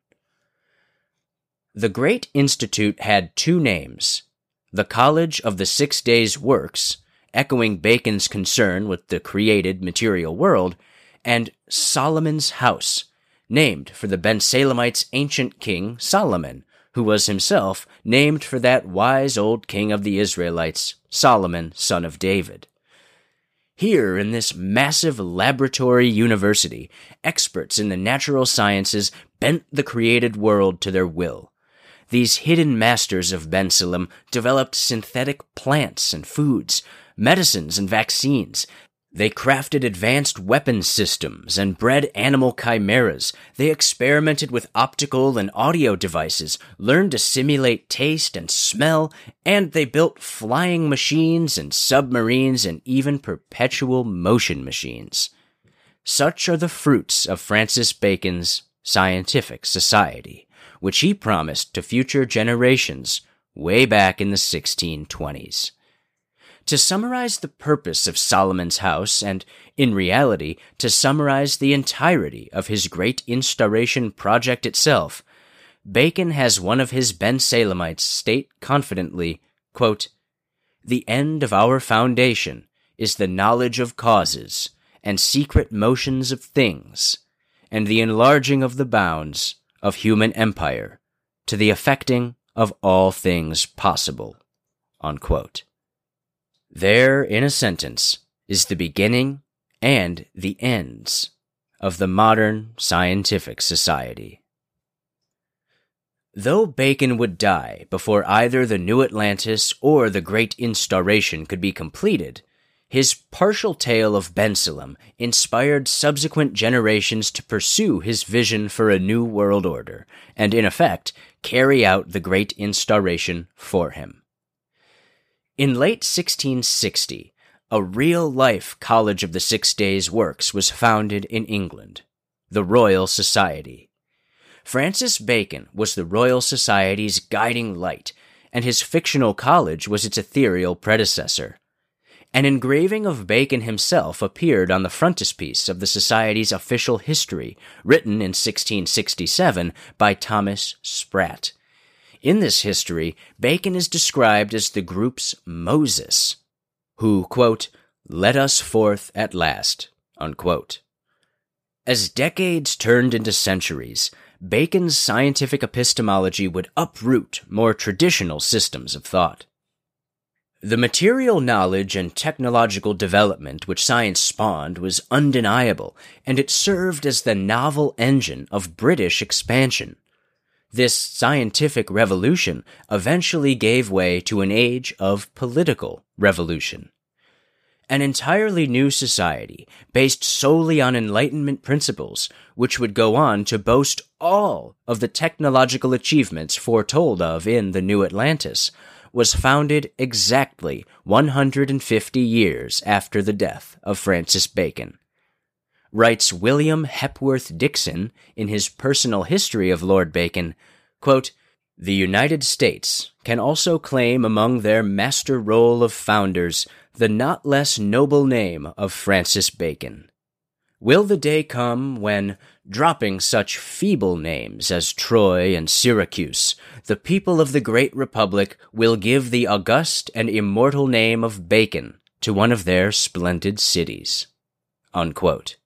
The Great Institute had two names: the College of the 6 Days' Works, echoing Bacon's concern with the created material world, and Solomon's House, named for the Bensalemites' ancient king Solomon, who was himself named for that wise old king of the Israelites, Solomon, son of David. Here, in this massive laboratory university, experts in the natural sciences bent the created world to their will. These hidden masters of Bensalem developed synthetic plants and foods, medicines and vaccines. They crafted advanced weapons systems and bred animal chimeras. They experimented with optical and audio devices, learned to simulate taste and smell, and they built flying machines and submarines and even perpetual motion machines. Such are the fruits of Francis Bacon's scientific society, which he promised to future generations way back in the 1620s. To summarize the purpose of Solomon's House, and, in reality, to summarize the entirety of his Great Instauration project itself, Bacon has one of his Bensalemites state confidently, quote, "The end of our foundation is the knowledge of causes and secret motions of things, and the enlarging of the bounds of human empire to the effecting of all things possible," unquote. There, in a sentence, is the beginning and the ends of the modern scientific society. Though Bacon would die before either the New Atlantis or the Great Instauration could be completed, his partial tale of Bensalem inspired subsequent generations to pursue his vision for a new world order, and in effect, carry out the Great Instauration for him. In late 1660, a real-life College of the 6 Days' Works was founded in England, the Royal Society. Francis Bacon was the Royal Society's guiding light, and his fictional college was its ethereal predecessor. An engraving of Bacon himself appeared on the frontispiece of the Society's official history, written in 1667 by Thomas Sprat. In this history, Bacon is described as the group's Moses, who, quote, "led us forth at last," unquote. As decades turned into centuries, Bacon's scientific epistemology would uproot more traditional systems of thought. The material knowledge and technological development which science spawned was undeniable, and it served as the novel engine of British expansion. This scientific revolution eventually gave way to an age of political revolution. An entirely new society, based solely on Enlightenment principles, which would go on to boast all of the technological achievements foretold of in the New Atlantis, was founded exactly 150 years after the death of Francis Bacon. Writes William Hepworth Dixon in his personal history of Lord Bacon, quote, "The United States can also claim among their master roll of founders the not less noble name of Francis Bacon. Will the day come when, dropping such feeble names as Troy and Syracuse, the people of the great republic will give the august and immortal name of Bacon to one of their splendid cities," unquote.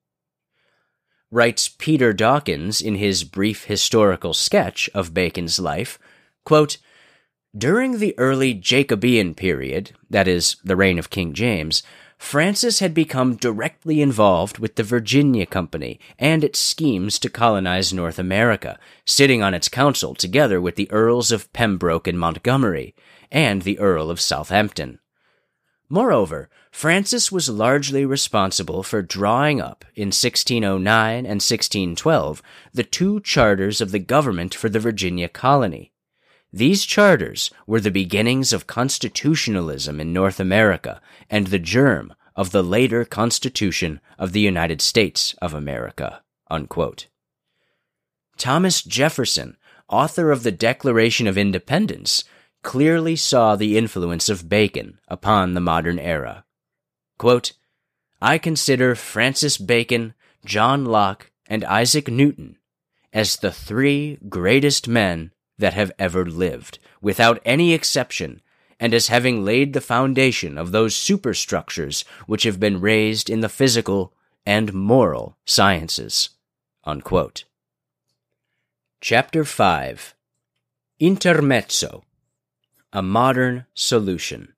Writes Peter Dawkins in his brief historical sketch of Bacon's life, quote, "During the early Jacobean period, that is, the reign of King James, Francis had become directly involved with the Virginia Company and its schemes to colonize North America, sitting on its council together with the Earls of Pembroke and Montgomery, and the Earl of Southampton. Moreover, Francis was largely responsible for drawing up, in 1609 and 1612, the two charters of the government for the Virginia colony. These charters were the beginnings of constitutionalism in North America and the germ of the later Constitution of the United States of America." Unquote. Thomas Jefferson, author of the Declaration of Independence, clearly saw the influence of Bacon upon the modern era. Quote, "I consider Francis Bacon, John Locke, and Isaac Newton as the three greatest men that have ever lived, without any exception, and as having laid the foundation of those superstructures which have been raised in the physical and moral sciences." Unquote. Chapter 5. Intermezzo. A Modern Solution.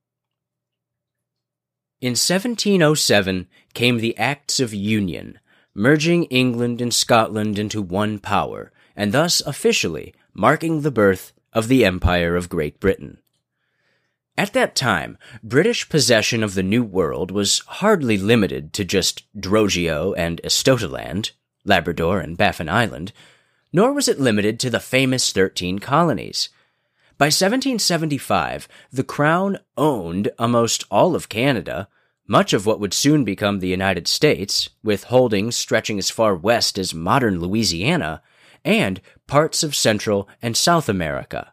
In 1707 came the Acts of Union, merging England and Scotland into one power, and thus officially marking the birth of the Empire of Great Britain. At that time, British possession of the New World was hardly limited to just Drogeo and Estotaland, Labrador and Baffin Island, nor was it limited to the famous 13 colonies. By 1775, the Crown owned almost all of Canada, much of what would soon become the United States, with holdings stretching as far west as modern Louisiana, and parts of Central and South America.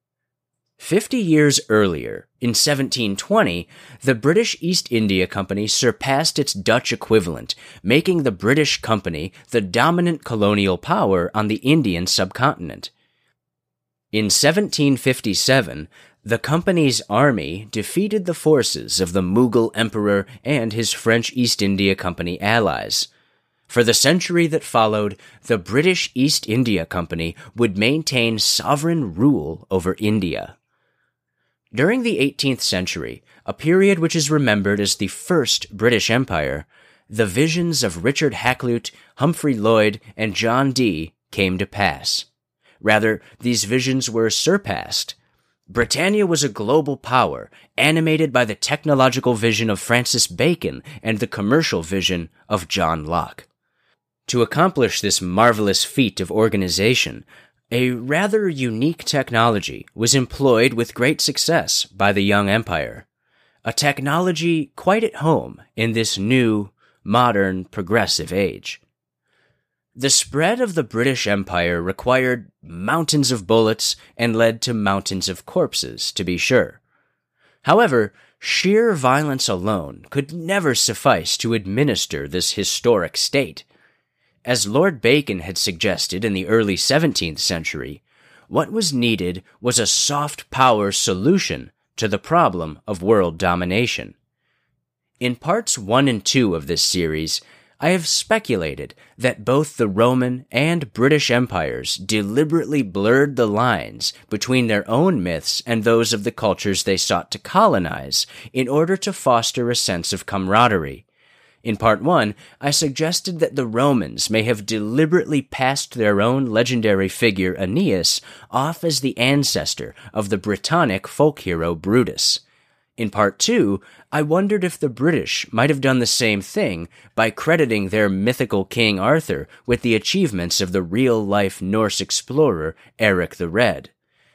50 years earlier, in 1720, the British East India Company surpassed its Dutch equivalent, making the British Company the dominant colonial power on the Indian subcontinent. In 1757, the company's army defeated the forces of the Mughal Emperor and his French East India Company allies. For the century that followed, the British East India Company would maintain sovereign rule over India. During the 18th century, a period which is remembered as the First British Empire, the visions of Richard Hakluyt, Humphrey Lloyd, and John Dee came to pass. Rather, these visions were surpassed. Britannia was a global power, animated by the technological vision of Francis Bacon and the commercial vision of John Locke. To accomplish this marvelous feat of organization, a rather unique technology was employed with great success by the young empire, a technology quite at home in this new, modern, progressive age. The spread of the British Empire required mountains of bullets and led to mountains of corpses, to be sure. However, sheer violence alone could never suffice to administer this historic state. As Lord Bacon had suggested in the early 17th century, what was needed was a soft power solution to the problem of world domination. In parts 1 and 2 of this series, I have speculated that both the Roman and British empires deliberately blurred the lines between their own myths and those of the cultures they sought to colonize in order to foster a sense of camaraderie. In Part 1, I suggested that the Romans may have deliberately passed their own legendary figure Aeneas off as the ancestor of the Britannic folk hero Brutus. In Part 2, I wondered if the British might have done the same thing by crediting their mythical King Arthur with the achievements of the real-life Norse explorer Eric the Red.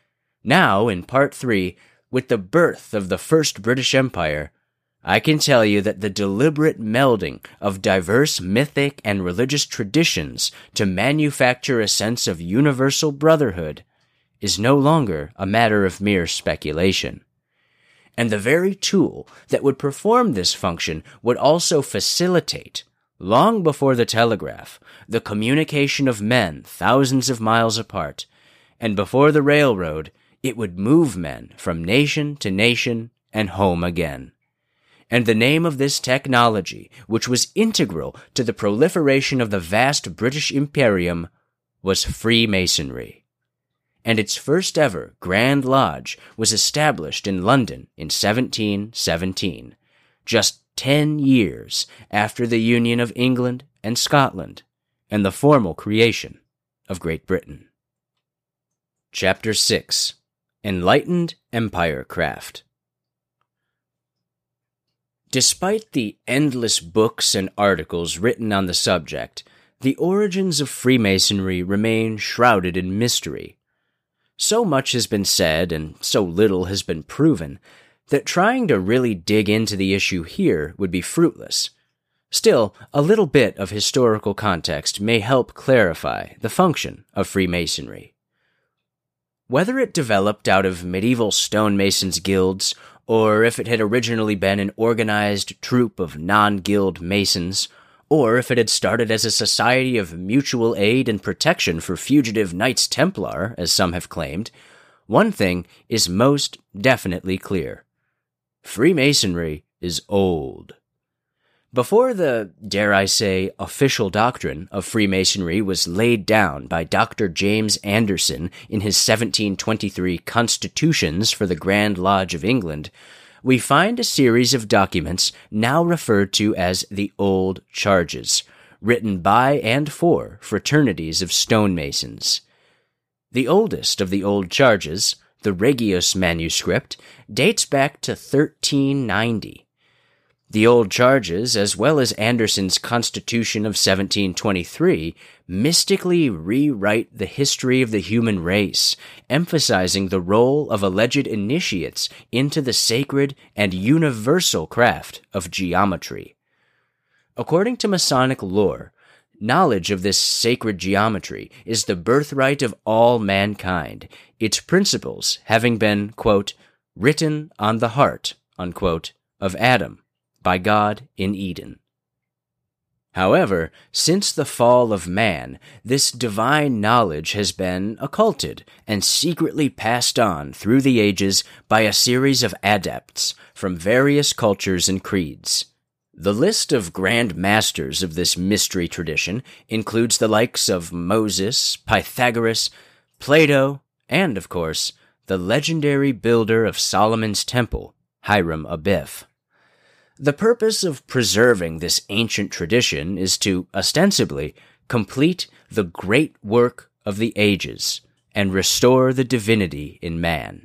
Now, in Part 3, with the birth of the First British Empire, I can tell you that the deliberate melding of diverse mythic and religious traditions to manufacture a sense of universal brotherhood is no longer a matter of mere speculation. And the very tool that would perform this function would also facilitate, long before the telegraph, the communication of men thousands of miles apart, and before the railroad, it would move men from nation to nation and home again. And the name of this technology, which was integral to the proliferation of the vast British Imperium, was Freemasonry. And its first ever Grand Lodge was established in London in 1717, just 10 years after the union of England and Scotland and the formal creation of Great Britain. Chapter 6. Enlightened Empire Craft. Despite the endless books and articles written on the subject, the origins of Freemasonry remain shrouded in mystery. So much has been said and so little has been proven that trying to really dig into the issue here would be fruitless. Still, a little bit of historical context may help clarify the function of Freemasonry. Whether it developed out of medieval stonemasons' guilds, or if it had originally been an organized troupe of non-guild masons, or if it had started as a society of mutual aid and protection for fugitive Knights Templar, as some have claimed, one thing is most definitely clear. Freemasonry is old. Before the, dare I say, official doctrine of Freemasonry was laid down by Dr. James Anderson in his 1723 Constitutions for the Grand Lodge of England, we find a series of documents now referred to as the Old Charges, written by and for fraternities of stonemasons. The oldest of the Old Charges, the Regius manuscript, dates back to 1390. The Old Charges, as well as Anderson's Constitution of 1723, mystically rewrite the history of the human race, emphasizing the role of alleged initiates into the sacred and universal craft of geometry. According to Masonic lore, knowledge of this sacred geometry is the birthright of all mankind, its principles having been, quote, written on the heart, unquote, of Adam, by God in Eden. However, since the fall of man, this divine knowledge has been occulted and secretly passed on through the ages by a series of adepts from various cultures and creeds. The list of grand masters of this mystery tradition includes the likes of Moses, Pythagoras, Plato, and, of course, the legendary builder of Solomon's Temple, Hiram Abiff. The purpose of preserving this ancient tradition is to, ostensibly, complete the great work of the ages and restore the divinity in man.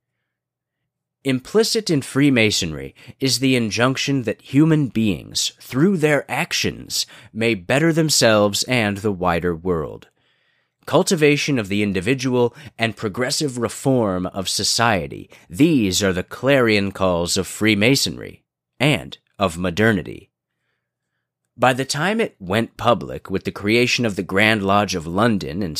Implicit in Freemasonry is the injunction that human beings, through their actions, may better themselves and the wider world. Cultivation of the individual and progressive reform of society, these are the clarion calls of Freemasonry and of modernity. By the time it went public with the creation of the Grand Lodge of London in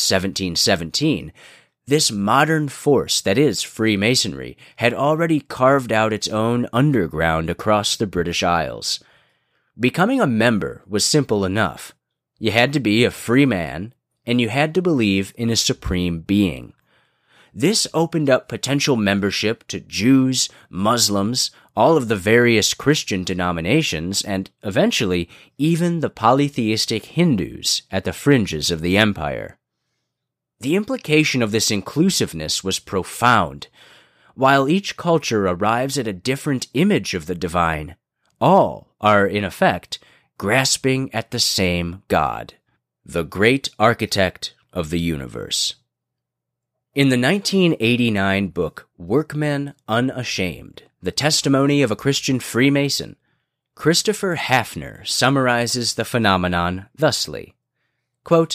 1717, this modern force that is Freemasonry had already carved out its own underground across the British Isles. Becoming a member was simple enough. You had to be a free man, and you had to believe in a supreme being. This opened up potential membership to Jews, Muslims, all of the various Christian denominations, and eventually even the polytheistic Hindus at the fringes of the empire. The implication of this inclusiveness was profound. While each culture arrives at a different image of the divine, all are, in effect, grasping at the same God, the great architect of the universe. In the 1989 book Workmen Unashamed, The Testimony of a Christian Freemason, Christopher Hafner summarizes the phenomenon thusly, quote,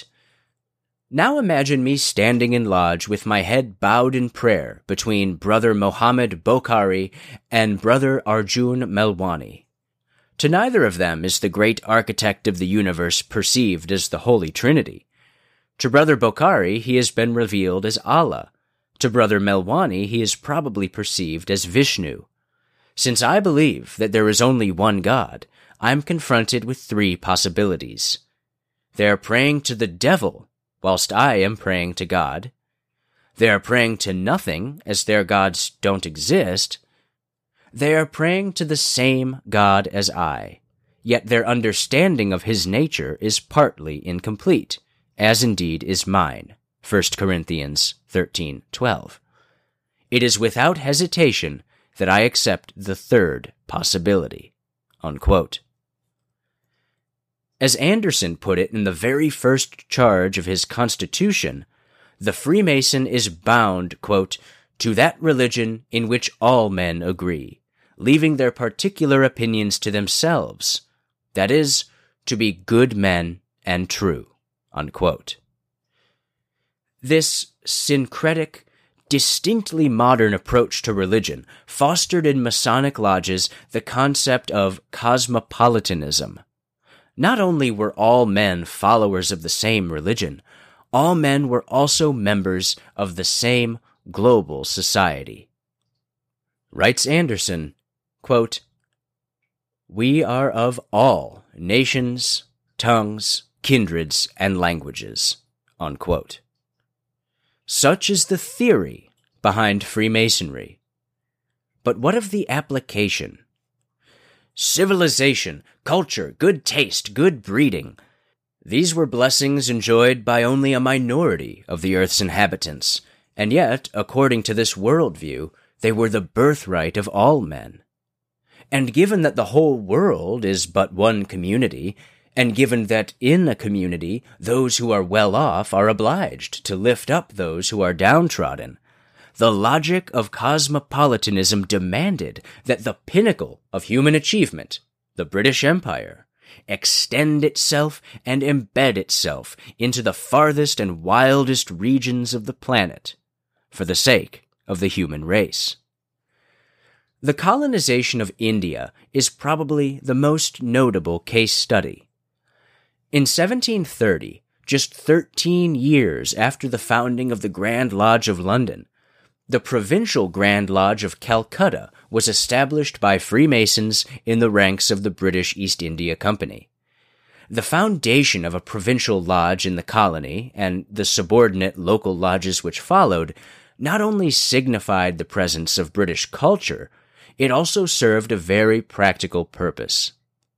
"Now imagine me standing in lodge with my head bowed in prayer between Brother Mohammed Bokhari and Brother Arjun Melwani. To neither of them is the great architect of the universe perceived as the Holy Trinity. To Brother Bokhari he has been revealed as Allah. To Brother Melwani he is probably perceived as Vishnu. Since I believe that there is only one God, I am confronted with three possibilities. They are praying to the devil, whilst I am praying to God. They are praying to nothing, as their gods don't exist. They are praying to the same God as I, yet their understanding of his nature is partly incomplete, as indeed is mine." 1 Corinthians 13:12. It is without hesitation that I accept the third possibility." unquote. As Anderson put it in the very first charge of his Constitution, the Freemason is bound, quote, to that religion in which all men agree, leaving their particular opinions to themselves, that is, to be good men and true, unquote. This syncretic, distinctly modern approach to religion fostered in Masonic lodges the concept of cosmopolitanism. Not only were all men followers of the same religion, all men were also members of the same global society. Writes Anderson, quote, "We are of all nations, tongues, kindreds, and languages," unquote. Such is the theory behind Freemasonry. But what of the application? Civilization, culture, good taste, good breeding. These were blessings enjoyed by only a minority of the Earth's inhabitants, and yet, according to this worldview, they were the birthright of all men. And given that the whole world is but one community, and given that in a community those who are well off are obliged to lift up those who are downtrodden, the logic of cosmopolitanism demanded that the pinnacle of human achievement, the British Empire, extend itself and embed itself into the farthest and wildest regions of the planet, for the sake of the human race. The colonization of India is probably the most notable case study. In 1730, just 13 years after the founding of the Grand Lodge of London, the Provincial Grand Lodge of Calcutta was established by Freemasons in the ranks of the British East India Company. The foundation of a provincial lodge in the colony, and the subordinate local lodges which followed, not only signified the presence of British culture, it also served a very practical purpose.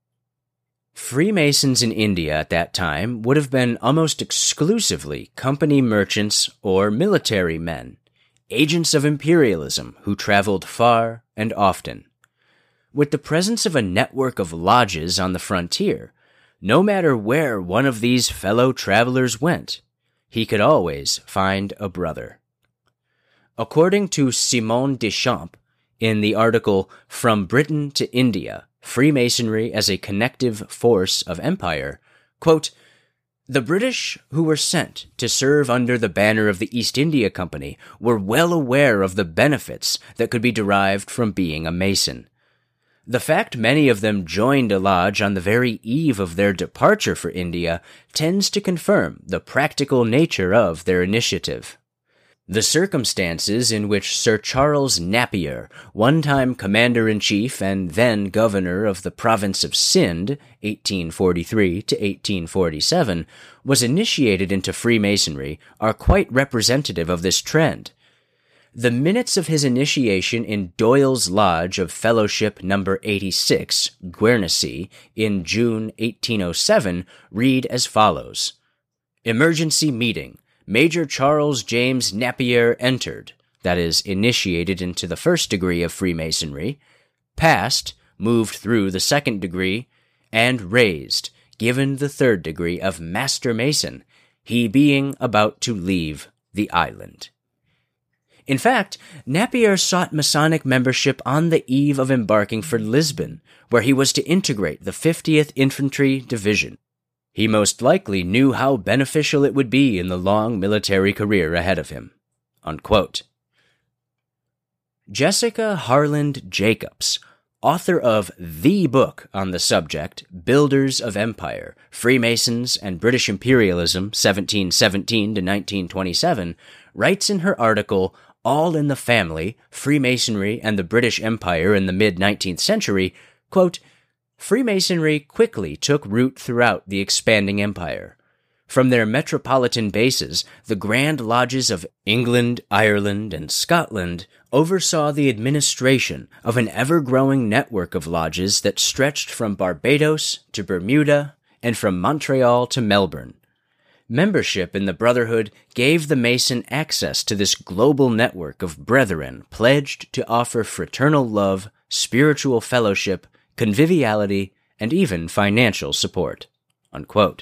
Freemasons in India at that time would have been almost exclusively company merchants or military men, agents of imperialism who traveled far and often. With the presence of a network of lodges on the frontier, no matter where one of these fellow travelers went, he could always find a brother. According to Simon Deschamps, in the article From Britain to India, Freemasonry as a Connective Force of Empire, quote, "The British who were sent to serve under the banner of the East India Company were well aware of the benefits that could be derived from being a Mason. The fact many of them joined a lodge on the very eve of their departure for India tends to confirm the practical nature of their initiative. The circumstances in which Sir Charles Napier, one-time Commander-in-Chief and then Governor of the province of Sindh, 1843 to 1847, was initiated into Freemasonry are quite representative of this trend. The minutes of his initiation in Doyle's Lodge of Fellowship No. 86, Guernsey, in June 1807, read as follows. Emergency meeting. Major Charles James Napier entered, that is, initiated into the first degree of Freemasonry, passed, moved through the second degree, and raised, given the third degree of Master Mason, he being about to leave the island. In fact, Napier sought Masonic membership on the eve of embarking for Lisbon, where he was to integrate the 50th Infantry Division. He most likely knew how beneficial it would be in the long military career ahead of him." Unquote. Jessica Harland Jacobs, author of the book on the subject, Builders of Empire, Freemasons and British Imperialism, 1717 to 1927, writes in her article, All in the Family, Freemasonry and the British Empire in the mid-19th Century, quote, "Freemasonry quickly took root throughout the expanding empire. From their metropolitan bases, the Grand Lodges of England, Ireland, and Scotland oversaw the administration of an ever-growing network of lodges that stretched from Barbados to Bermuda and from Montreal to Melbourne. Membership in the Brotherhood gave the Mason access to this global network of brethren pledged to offer fraternal love, spiritual fellowship, conviviality, and even financial support." Unquote.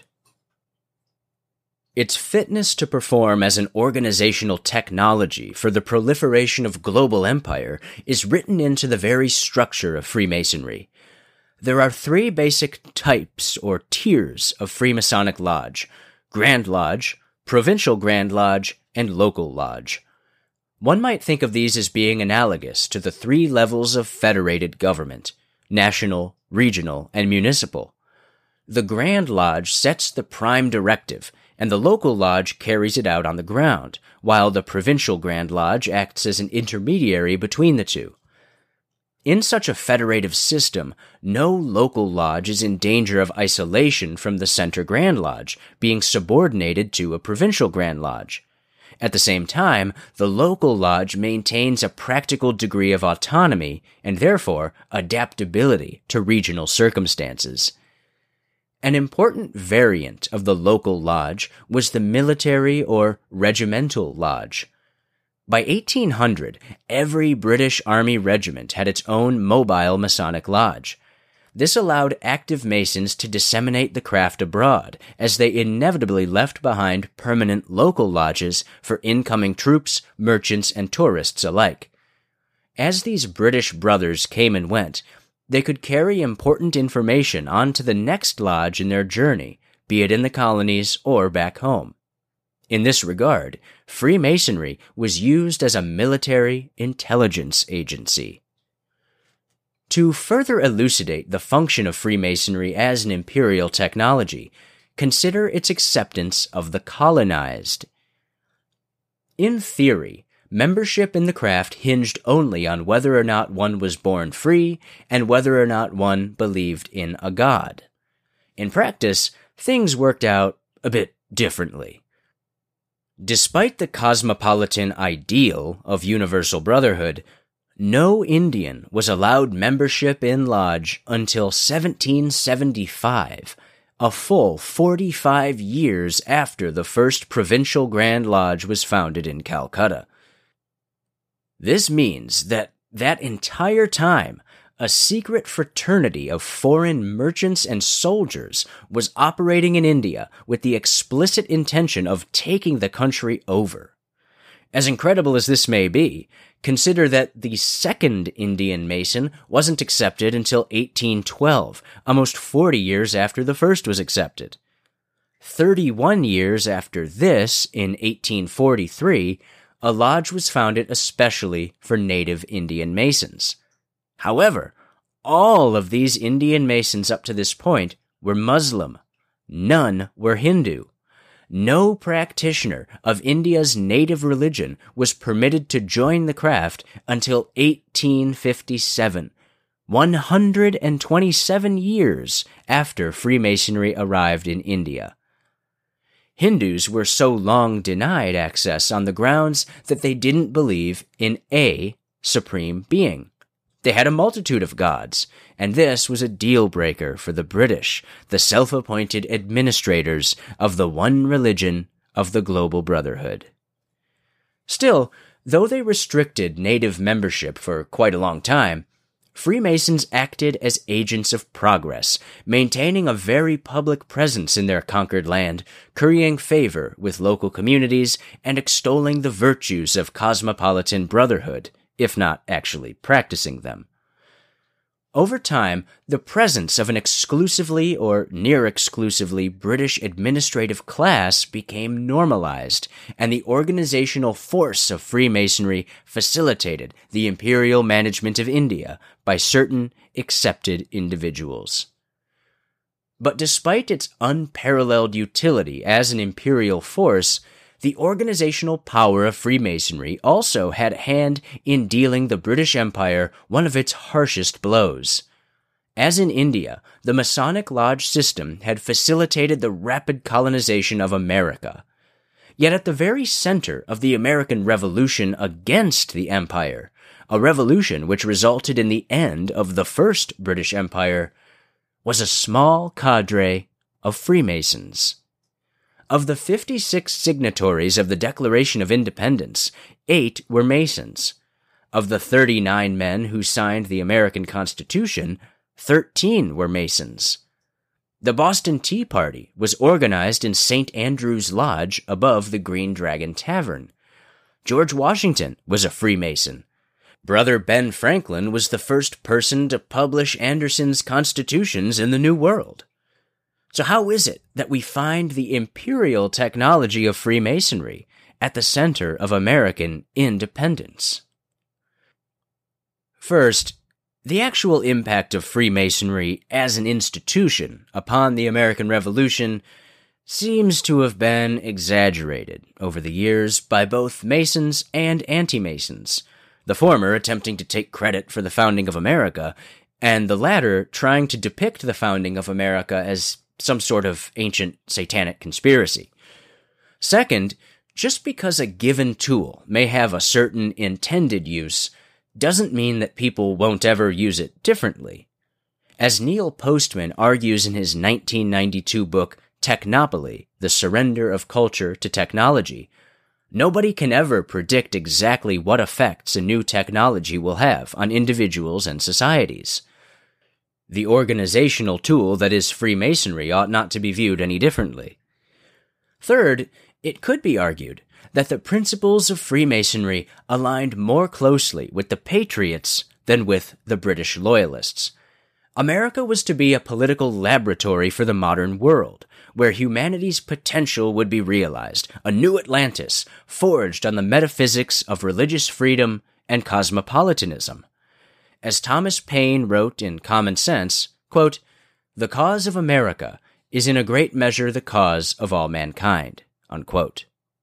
Its fitness to perform as an organizational technology for the proliferation of global empire is written into the very structure of Freemasonry. There are three basic types or tiers of Freemasonic Lodge: Grand Lodge, Provincial Grand Lodge, and Local Lodge. One might think of these as being analogous to the three levels of federated government: national, regional, and municipal. The Grand Lodge sets the prime directive, and the Local Lodge carries it out on the ground, while the Provincial Grand Lodge acts as an intermediary between the two. In such a federative system, no local lodge is in danger of isolation from the Center Grand Lodge, being subordinated to a Provincial Grand Lodge. At the same time, the local lodge maintains a practical degree of autonomy and therefore adaptability to regional circumstances. An important variant of the local lodge was the military or regimental lodge. By 1800, every British Army regiment had its own mobile Masonic lodge. This allowed active Masons to disseminate the craft abroad, as they inevitably left behind permanent local lodges for incoming troops, merchants, and tourists alike. As these British brothers came and went, they could carry important information on to the next lodge in their journey, be it in the colonies or back home. In this regard, Freemasonry was used as a military intelligence agency. To further elucidate the function of Freemasonry as an imperial technology, consider its acceptance of the colonized. In theory, membership in the craft hinged only on whether or not one was born free and whether or not one believed in a god. In practice, things worked out a bit differently. Despite the cosmopolitan ideal of universal brotherhood, no Indian was allowed membership in lodge until 1775, a full 45 years after the first Provincial Grand Lodge was founded in Calcutta. This means that entire time, a secret fraternity of foreign merchants and soldiers was operating in India with the explicit intention of taking the country over. As incredible as this may be, consider that the second Indian Mason wasn't accepted until 1812, almost 40 years after the first was accepted. 31 years after this, in 1843, a lodge was founded especially for native Indian Masons. However, all of these Indian Masons up to this point were Muslim. None were Hindu. No practitioner of India's native religion was permitted to join the craft until 1857, 127 years after Freemasonry arrived in India. Hindus were so long denied access on the grounds that they didn't believe in a supreme being. They had a multitude of gods, and this was a deal-breaker for the British, the self-appointed administrators of the one religion of the Global Brotherhood. Still, though they restricted native membership for quite a long time, Freemasons acted as agents of progress, maintaining a very public presence in their conquered land, currying favor with local communities, and extolling the virtues of cosmopolitan brotherhood, if not actually practicing them. Over time, the presence of an exclusively or near-exclusively British administrative class became normalized, and the organizational force of Freemasonry facilitated the imperial management of India by certain accepted individuals. But despite its unparalleled utility as an imperial force, the organizational power of Freemasonry also had a hand in dealing the British Empire one of its harshest blows. As in India, the Masonic Lodge system had facilitated the rapid colonization of America. Yet at the very center of the American Revolution against the Empire, a revolution which resulted in the end of the First British Empire, was a small cadre of Freemasons. Of the 56 signatories of the Declaration of Independence, 8 were Masons. Of the 39 men who signed the American Constitution, 13 were Masons. The Boston Tea Party was organized in St. Andrew's Lodge above the Green Dragon Tavern. George Washington was a Freemason. Brother Ben Franklin was the first person to publish Anderson's constitutions in the New World. So how is it that we find the imperial technology of Freemasonry at the center of American independence? First, the actual impact of Freemasonry as an institution upon the American Revolution seems to have been exaggerated over the years by both Masons and anti-Masons, the former attempting to take credit for the founding of America, and the latter trying to depict the founding of America as some sort of ancient satanic conspiracy. Second, just because a given tool may have a certain intended use doesn't mean that people won't ever use it differently. As Neil Postman argues in his 1992 book Technopoly, The Surrender of Culture to Technology, nobody can ever predict exactly what effects a new technology will have on individuals and societies. The organizational tool that is Freemasonry ought not to be viewed any differently. Third, it could be argued that the principles of Freemasonry aligned more closely with the Patriots than with the British Loyalists. America was to be a political laboratory for the modern world, where humanity's potential would be realized, a new Atlantis forged on the metaphysics of religious freedom and cosmopolitanism. As Thomas Paine wrote in Common Sense, quote, "The cause of America is in a great measure the cause of all mankind," unquote.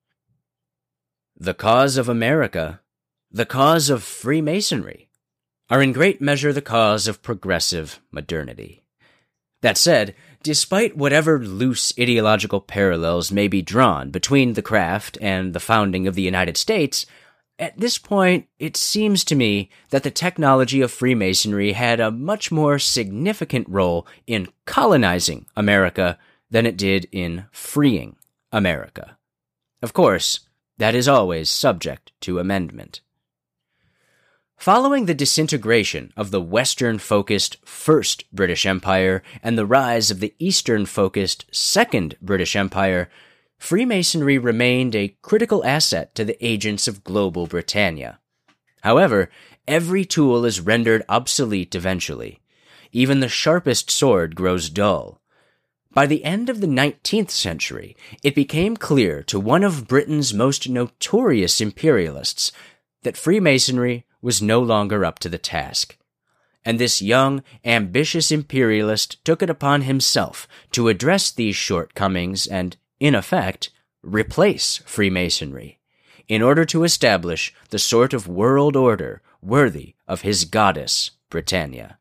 The cause of America, the cause of Freemasonry, are in great measure the cause of progressive modernity. That said, despite whatever loose ideological parallels may be drawn between the craft and the founding of the United States, at this point it seems to me that the technology of Freemasonry had a much more significant role in colonizing America than it did in freeing America. Of course, that is always subject to amendment. Following the disintegration of the Western-focused First British Empire and the rise of the Eastern-focused Second British Empire, Freemasonry remained a critical asset to the agents of global Britannia. However, every tool is rendered obsolete eventually. Even the sharpest sword grows dull. By the end of the 19th century, it became clear to one of Britain's most notorious imperialists that Freemasonry was no longer up to the task. And this young, ambitious imperialist took it upon himself to address these shortcomings and, in effect, replace Freemasonry, in order to establish the sort of world order worthy of his goddess, Britannia.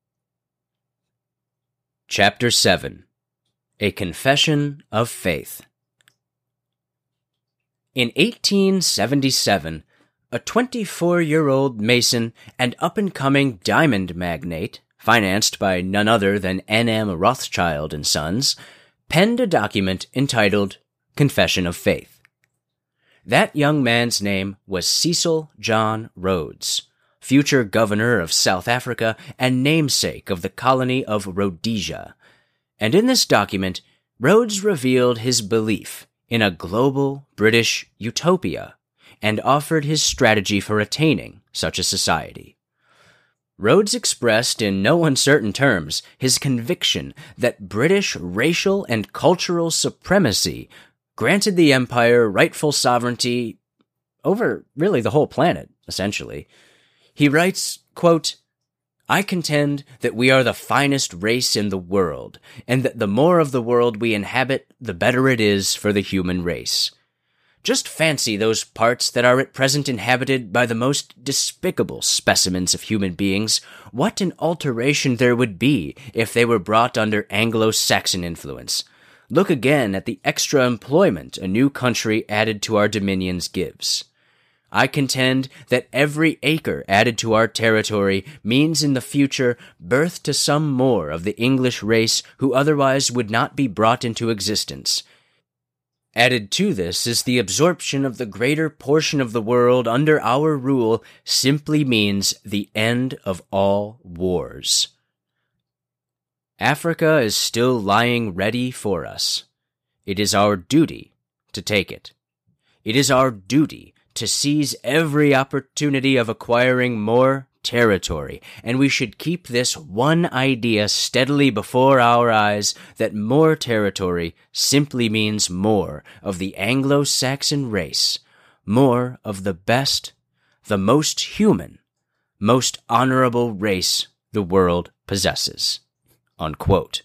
Chapter 7. A Confession of Faith. In 1877, a 24-year-old Mason and up-and-coming diamond magnate, financed by none other than N.M. Rothschild and Sons, penned a document entitled Confession of Faith. That young man's name was Cecil John Rhodes, future governor of South Africa and namesake of the colony of Rhodesia. And in this document, Rhodes revealed his belief in a global British utopia and offered his strategy for attaining such a society. Rhodes expressed in no uncertain terms his conviction that British racial and cultural supremacy granted the empire rightful sovereignty over really the whole planet, essentially. He writes, quote, "I contend that we are the finest race in the world, and that the more of the world we inhabit, the better it is for the human race. Just fancy those parts that are at present inhabited by the most despicable specimens of human beings. What an alteration there would be if they were brought under Anglo-Saxon influence. Look again at the extra employment a new country added to our dominions gives. I contend that every acre added to our territory means in the future birth to some more of the English race who otherwise would not be brought into existence. Added to this is the absorption of the greater portion of the world under our rule simply means the end of all wars." Africa is still lying ready for us. It is our duty to take it. It is our duty to seize every opportunity of acquiring more territory, and we should keep this one idea steadily before our eyes, that more territory simply means more of the Anglo-Saxon race, more of the best, the most human, most honorable race the world possesses." Unquote.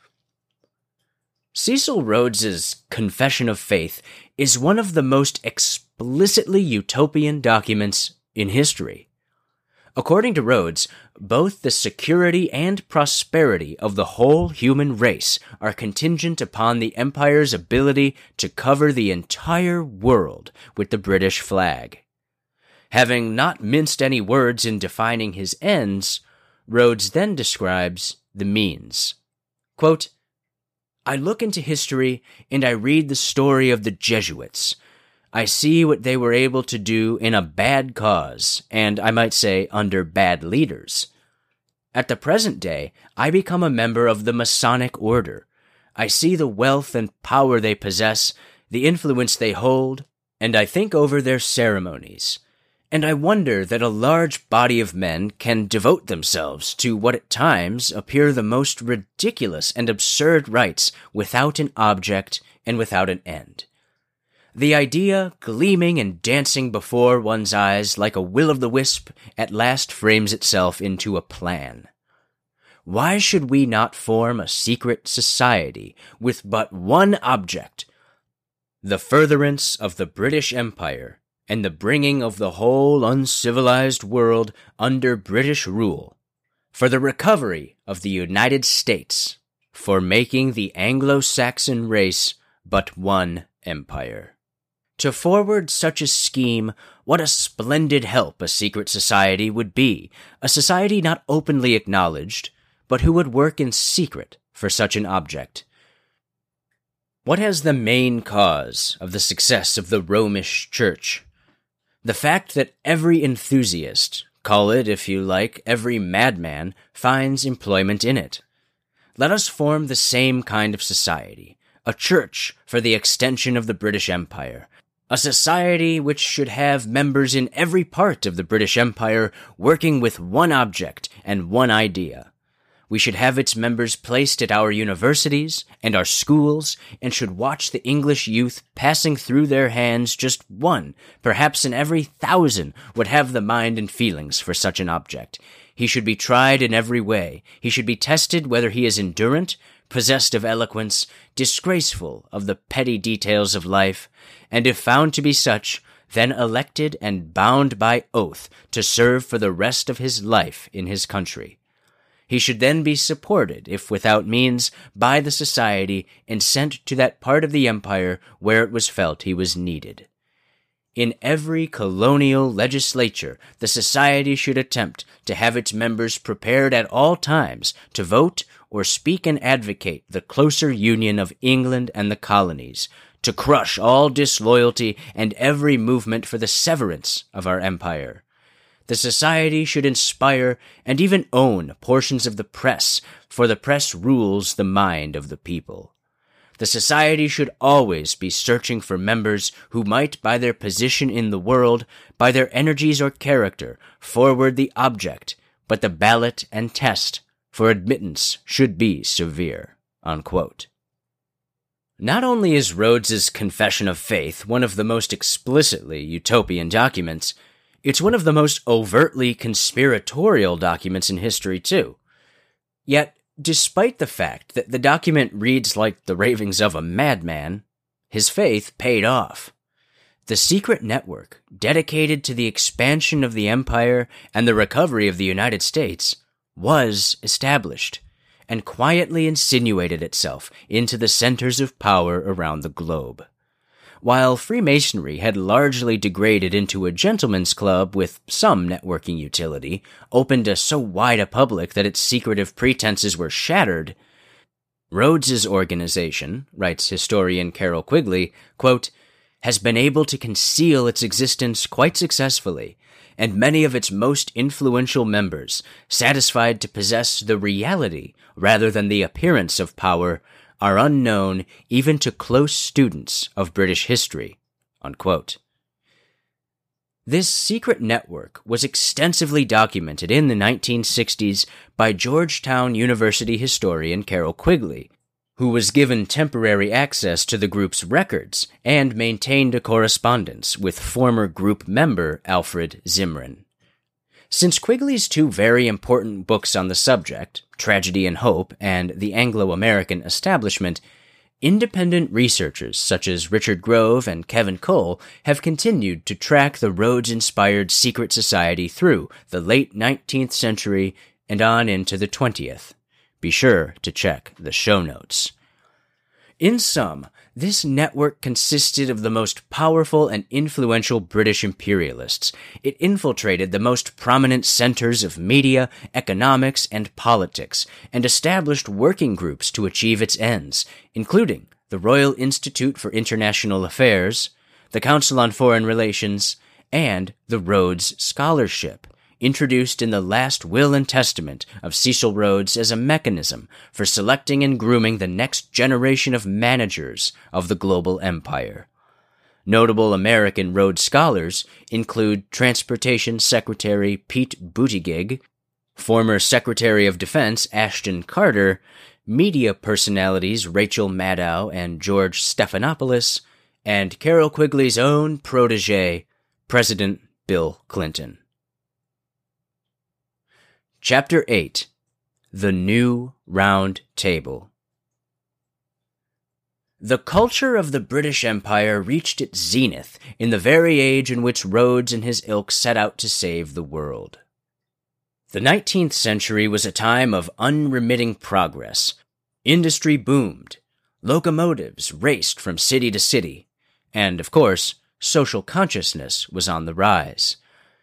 Cecil Rhodes's Confession of Faith is one of the most explicitly utopian documents in history. According to Rhodes, both the security and prosperity of the whole human race are contingent upon the empire's ability to cover the entire world with the British flag. Having not minced any words in defining his ends, Rhodes then describes the means. Quote, "I look into history and I read the story of the Jesuits. I see what they were able to do in a bad cause, and I might say under bad leaders. At the present day, I become a member of the Masonic order. I see the wealth and power they possess, the influence they hold, and I think over their ceremonies. And I wonder that a large body of men can devote themselves to what at times appear the most ridiculous and absurd rites without an object and without an end. The idea, gleaming and dancing before one's eyes like a will-o'-the-wisp, at last frames itself into a plan. Why should we not form a secret society with but one object, the furtherance of the British Empire and the bringing of the whole uncivilized world under British rule, for the recovery of the United States, for making the Anglo-Saxon race but one empire? To forward such a scheme, what a splendid help a secret society would be, a society not openly acknowledged, but who would work in secret for such an object. What has the main cause of the success of the Romish Church? The fact that every enthusiast, call it, if you like, every madman, finds employment in it. Let us form the same kind of society, a church for the extension of the British Empire, a society which should have members in every part of the British Empire working with one object and one idea. We should have its members placed at our universities and our schools, and should watch the English youth passing through their hands. Just one, perhaps in every 1,000, would have the mind and feelings for such an object. He should be tried in every way. He should be tested whether he is endurant, possessed of eloquence, disgraceful of the petty details of life, and if found to be such, then elected and bound by oath to serve for the rest of his life in his country. He should then be supported, if without means, by the society and sent to that part of the empire where it was felt he was needed. In every colonial legislature, the society should attempt to have its members prepared at all times to vote or speak and advocate the closer union of England and the colonies, to crush all disloyalty and every movement for the severance of our empire. The society should inspire and even own portions of the press, for the press rules the mind of the people. The society should always be searching for members who might, by their position in the world, by their energies or character, forward the object, but the ballot and test for admittance should be severe." Unquote. Not only is Rhodes's Confession of Faith one of the most explicitly utopian documents, it's one of the most overtly conspiratorial documents in history, too. Yet, despite the fact that the document reads like the ravings of a madman, his faith paid off. The secret network, dedicated to the expansion of the empire and the recovery of the United States, was established, and quietly insinuated itself into the centers of power around the globe. While Freemasonry had largely degraded into a gentleman's club with some networking utility, open to so wide a public that its secretive pretenses were shattered, Rhodes's organization, writes historian Carroll Quigley, quote, has been able to conceal its existence quite successfully, and many of its most influential members, satisfied to possess the reality rather than the appearance of power, are unknown even to close students of British history." Unquote. This secret network was extensively documented in the 1960s by Georgetown University historian Carroll Quigley, who was given temporary access to the group's records and maintained a correspondence with former group member Alfred Zimran. Since Quigley's two very important books on the subject, Tragedy and Hope and The Anglo-American Establishment, independent researchers such as Richard Grove and Kevin Cole have continued to track the Rhodes-inspired secret society through the late 19th century and on into the 20th. Be sure to check the show notes. In sum, this network consisted of the most powerful and influential British imperialists. It infiltrated the most prominent centers of media, economics, and politics, and established working groups to achieve its ends, including the Royal Institute for International Affairs, the Council on Foreign Relations, and the Rhodes Scholarship, introduced in the last will and testament of Cecil Rhodes as a mechanism for selecting and grooming the next generation of managers of the global empire. Notable American Rhodes Scholars include Transportation Secretary Pete Buttigieg, former Secretary of Defense Ashton Carter, media personalities Rachel Maddow and George Stephanopoulos, and Carroll Quigley's own protege, President Bill Clinton. Chapter 8. The New Round Table. The culture of the British Empire reached its zenith in the very age in which Rhodes and his ilk set out to save the world. The 19th century was a time of unremitting progress. Industry boomed, locomotives raced from city to city, and, of course, social consciousness was on the rise.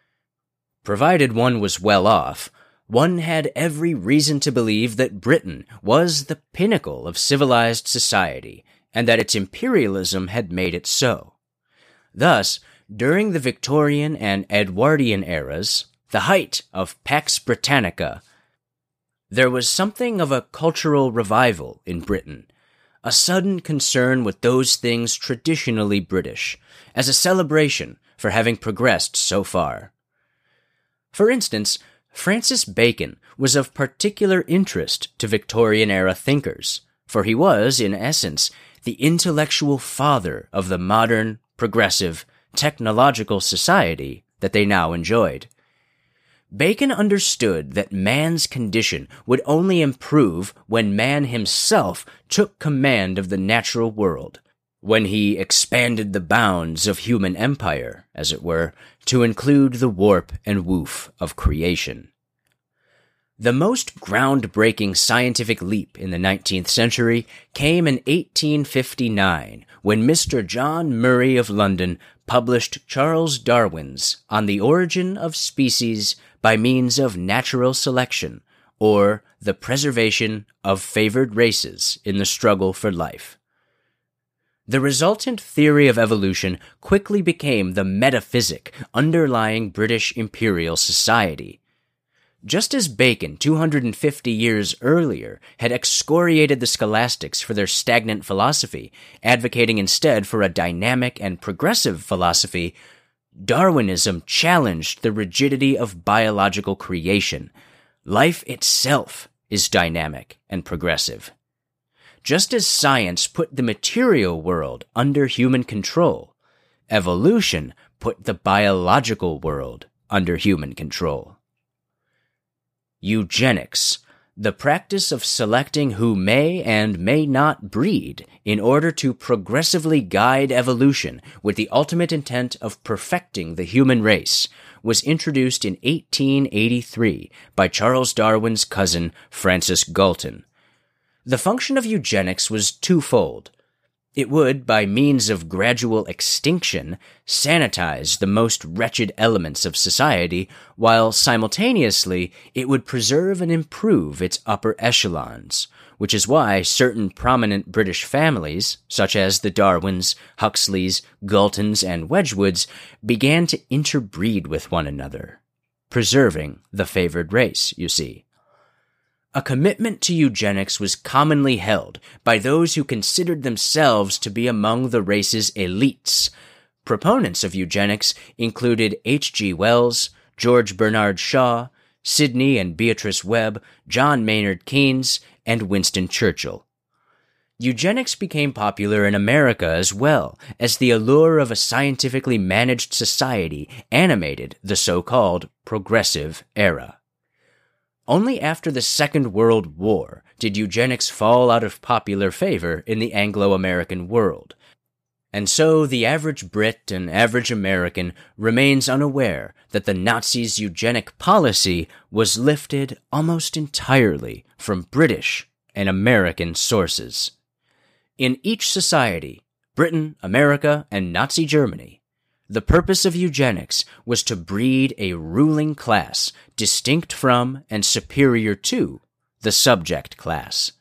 Provided one was well off, one had every reason to believe that Britain was the pinnacle of civilized society, and that its imperialism had made it so. Thus, during the Victorian and Edwardian eras, the height of Pax Britannica, there was something of a cultural revival in Britain, a sudden concern with those things traditionally British, as a celebration for having progressed so far. For instance, Francis Bacon was of particular interest to Victorian-era thinkers, for he was, in essence, the intellectual father of the modern, progressive, technological society that they now enjoyed. Bacon understood that man's condition would only improve when man himself took command of the natural world, when he expanded the bounds of human empire, as it were, to include the warp and woof of creation. The most groundbreaking scientific leap in the 19th century came in 1859, when Mr. John Murray of London published Charles Darwin's On the Origin of Species by Means of Natural Selection, or The Preservation of Favored Races in the Struggle for Life. The resultant theory of evolution quickly became the metaphysic underlying British imperial society. Just as Bacon, 250 years earlier, had excoriated the scholastics for their stagnant philosophy, advocating instead for a dynamic and progressive philosophy, Darwinism challenged the rigidity of biological creation. Life itself is dynamic and progressive. Just as science put the material world under human control, evolution put the biological world under human control. Eugenics, the practice of selecting who may and may not breed in order to progressively guide evolution with the ultimate intent of perfecting the human race, was introduced in 1883 by Charles Darwin's cousin Francis Galton. The function of eugenics was twofold. It would, by means of gradual extinction, sanitize the most wretched elements of society, while simultaneously it would preserve and improve its upper echelons, which is why certain prominent British families, such as the Darwins, Huxleys, Galtons, and Wedgwoods, began to interbreed with one another, preserving the favored race, you see. A commitment to eugenics was commonly held by those who considered themselves to be among the race's elites. Proponents of eugenics included H.G. Wells, George Bernard Shaw, Sidney and Beatrice Webb, John Maynard Keynes, and Winston Churchill. Eugenics became popular in America as well, as the allure of a scientifically managed society animated the so-called progressive era. Only after the Second World War did eugenics fall out of popular favor in the Anglo-American world. And so the average Brit and average American remains unaware that the Nazis' eugenic policy was lifted almost entirely from British and American sources. In each society, Britain, America, and Nazi Germany, the purpose of eugenics was to breed a ruling class distinct from and superior to the subject class.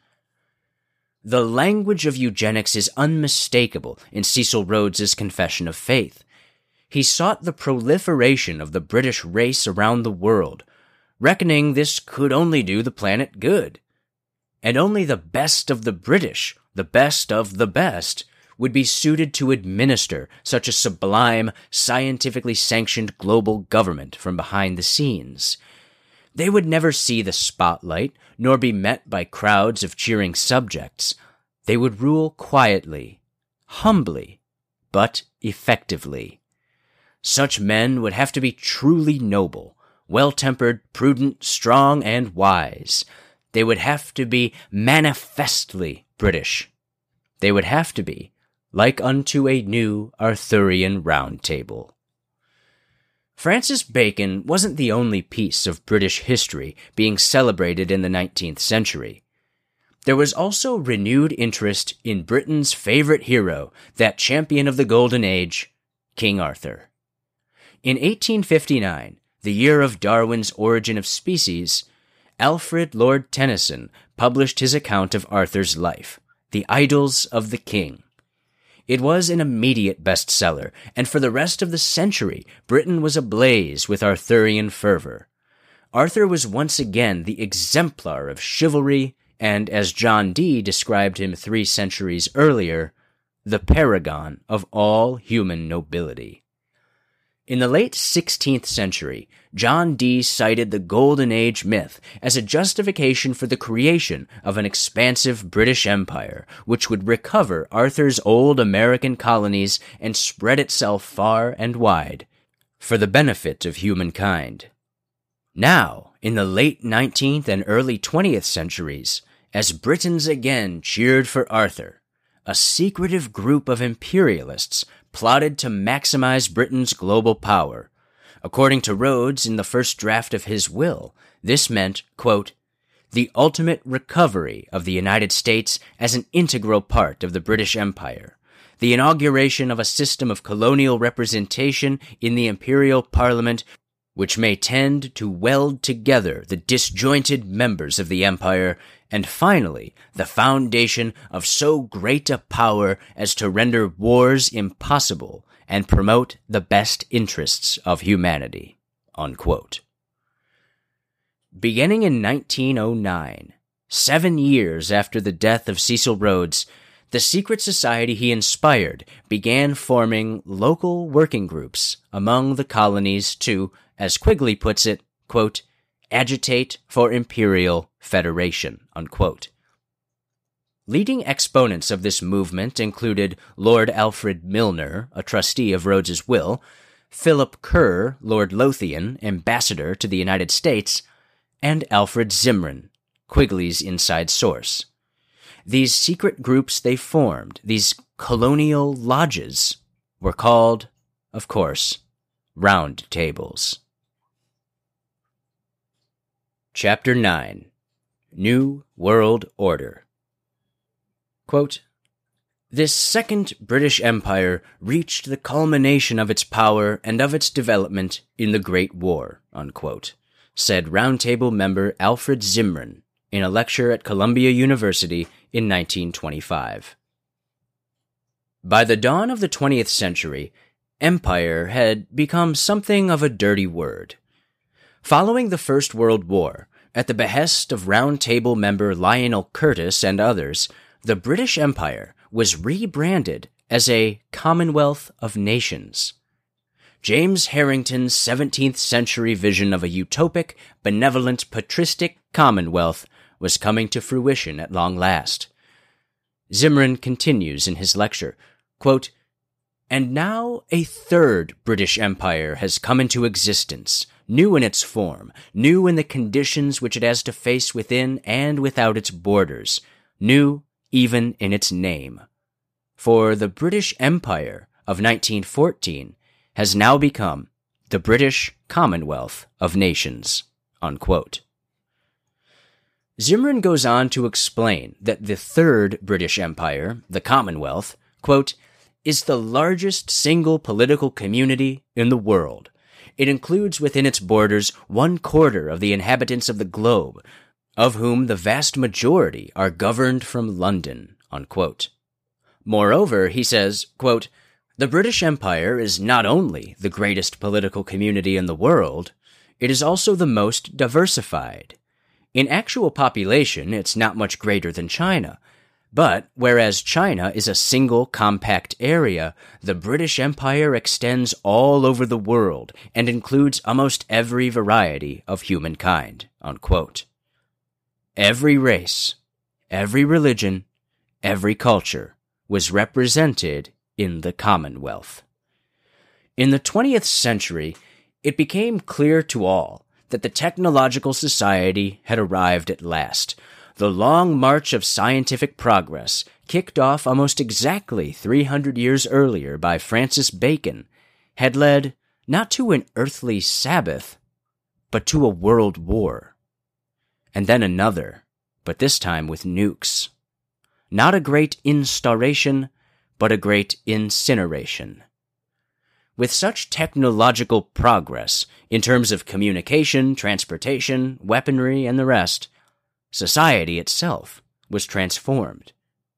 The language of eugenics is unmistakable in Cecil Rhodes's Confession of Faith. He sought the proliferation of the British race around the world, reckoning this could only do the planet good. And only the best of the British, the best of the best, would be suited to administer such a sublime, scientifically sanctioned global government from behind the scenes. They would never see the spotlight, nor be met by crowds of cheering subjects. They would rule quietly, humbly, but effectively. Such men would have to be truly noble, well-tempered, prudent, strong, and wise. They would have to be manifestly British. They would have to be like unto a new Arthurian round table. Francis Bacon wasn't the only piece of British history being celebrated in the 19th century. There was also renewed interest in Britain's favorite hero, that champion of the Golden Age, King Arthur. In 1859, the year of Darwin's Origin of Species, Alfred Lord Tennyson published his account of Arthur's life, The Idylls of the King. It was an immediate bestseller, and for the rest of the century, Britain was ablaze with Arthurian fervor. Arthur was once again the exemplar of chivalry, and as John Dee described him 3 centuries earlier, the paragon of all human nobility. In the late 16th century, John Dee cited the Golden Age myth as a justification for the creation of an expansive British Empire, which would recover Arthur's old American colonies and spread itself far and wide, for the benefit of humankind. Now, in the late 19th and early 20th centuries, as Britons again cheered for Arthur, a secretive group of imperialists plotted to maximize Britain's global power. According to Rhodes in the first draft of his will, this meant, quote, the ultimate recovery of the United States as an integral part of the British Empire, the inauguration of a system of colonial representation in the imperial parliament which may tend to weld together the disjointed members of the empire, and finally, the foundation of so great a power as to render wars impossible and promote the best interests of humanity. Unquote. Beginning in 1909, 7 years after the death of Cecil Rhodes, the secret society he inspired began forming local working groups among the colonies to, as Quigley puts it, quote, agitate for imperial federation, unquote. Leading exponents of this movement included Lord Alfred Milner, a trustee of Rhodes's will, Philip Kerr, Lord Lothian, ambassador to the United States, and Alfred Zimran, Quigley's inside source. These secret groups they formed, these colonial lodges, were called, of course, round tables. Chapter 9. New World Order. Quote, this Second British Empire reached the culmination of its power and of its development in the Great War, unquote, said Round Table member Alfred Zimran, in a lecture at Columbia University in 1925. By the dawn of the 20th century, empire had become something of a dirty word. Following the First World War, at the behest of Round Table member Lionel Curtis and others, the British Empire was rebranded as a Commonwealth of Nations. James Harrington's 17th century vision of a utopic, benevolent, patristic commonwealth was coming to fruition at long last. Zimran continues in his lecture, quote, "And now a third British Empire has come into existence, new in its form, new in the conditions which it has to face within and without its borders, new even in its name. For the British Empire of 1914 has now become the British Commonwealth of Nations." Unquote. Zimran goes on to explain that the Third British Empire, the Commonwealth, quote, "is the largest single political community in the world. It includes within its borders 1/4 of the inhabitants of the globe, of whom the vast majority are governed from London." Unquote. Moreover, he says, quote, "The British Empire is not only the greatest political community in the world, it is also the most diversified. In actual population, it's not much greater than China. But whereas China is a single compact area, the British Empire extends all over the world and includes almost every variety of humankind." Unquote. Every race, every religion, every culture was represented in the Commonwealth. In the 20th century, it became clear to all that the technological society had arrived at last. The long march of scientific progress, kicked off almost exactly 300 years earlier by Francis Bacon, had led not to an earthly Sabbath, but to a world war. And then another, but this time with nukes. Not a great instauration, but a great incineration. With such technological progress, in terms of communication, transportation, weaponry, and the rest, society itself was transformed.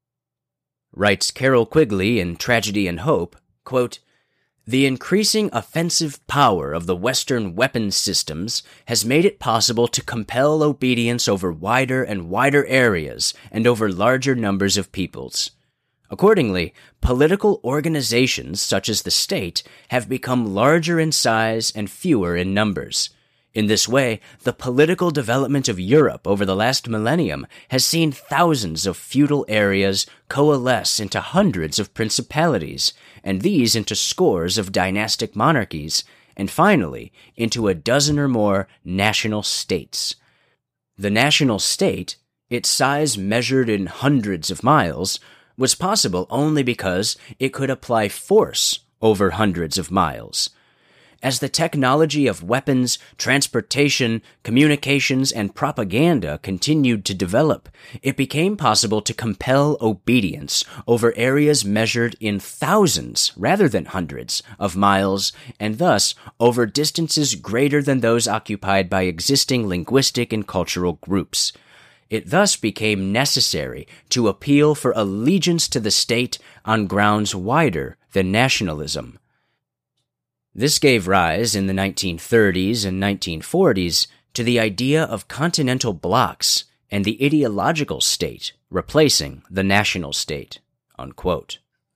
Writes Carroll Quigley in Tragedy and Hope, quote, "The increasing offensive power of the Western weapons systems has made it possible to compel obedience over wider and wider areas and over larger numbers of peoples. Accordingly, political organizations such as the state have become larger in size and fewer in numbers. In this way, the political development of Europe over the last millennium has seen thousands of feudal areas coalesce into hundreds of principalities, and these into scores of dynastic monarchies, and finally into a dozen or more national states. The national state, its size measured in hundreds of miles, was possible only because it could apply force over hundreds of miles. As the technology of weapons, transportation, communications, and propaganda continued to develop, it became possible to compel obedience over areas measured in thousands rather than hundreds of miles, and thus over distances greater than those occupied by existing linguistic and cultural groups. It thus became necessary to appeal for allegiance to the state on grounds wider than nationalism. This gave rise in the 1930s and 1940s to the idea of continental blocks and the ideological state replacing the national state." Unquote.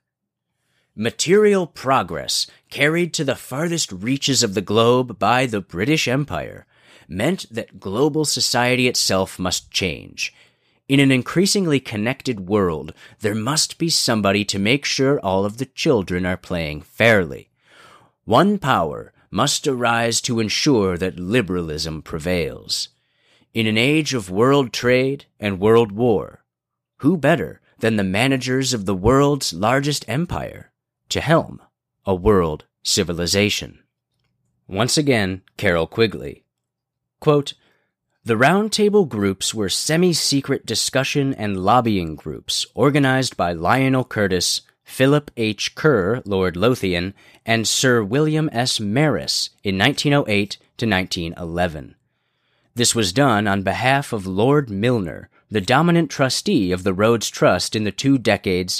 Material progress carried to the farthest reaches of the globe by the British Empire meant that global society itself must change. In an increasingly connected world, there must be somebody to make sure all of the children are playing fairly. One power must arise to ensure that liberalism prevails. In an age of world trade and world war, who better than the managers of the world's largest empire to helm a world civilization? Once again, Carroll Quigley. Quote, "The Round Table groups were semi-secret discussion and lobbying groups organized by Lionel Curtis, Philip H. Kerr, Lord Lothian, and Sir William S. Maris in 1908 to 1911. This was done on behalf of Lord Milner, the dominant trustee of the Rhodes Trust in the 2 decades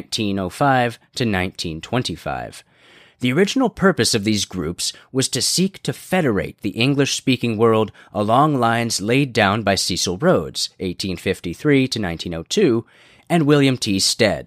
1905 to 1925. The original purpose of these groups was to seek to federate the English-speaking world along lines laid down by Cecil Rhodes, 1853 to 1902, and William T. Stead,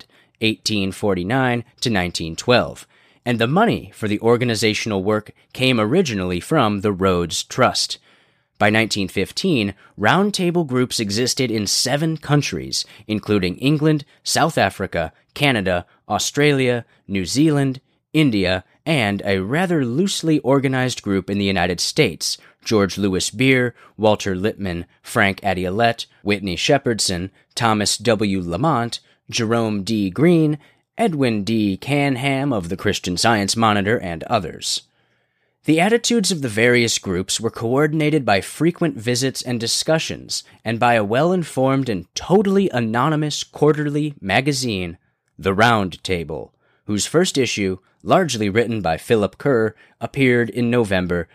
1849 to 1912, and the money for the organizational work came originally from the Rhodes Trust. By 1915, roundtable groups existed in 7 countries, including England, South Africa, Canada, Australia, New Zealand, India, and a rather loosely organized group in the United States: George Louis Beer, Walter Lippmann, Frank Adeolette, Whitney Shepherdson, Thomas W. Lamont, Jerome D. Green, Edwin D. Canham of the Christian Science Monitor, and others. The attitudes of the various groups were coordinated by frequent visits and discussions, and by a well-informed and totally anonymous quarterly magazine, The Round Table, whose first issue, largely written by Philip Kerr, appeared in November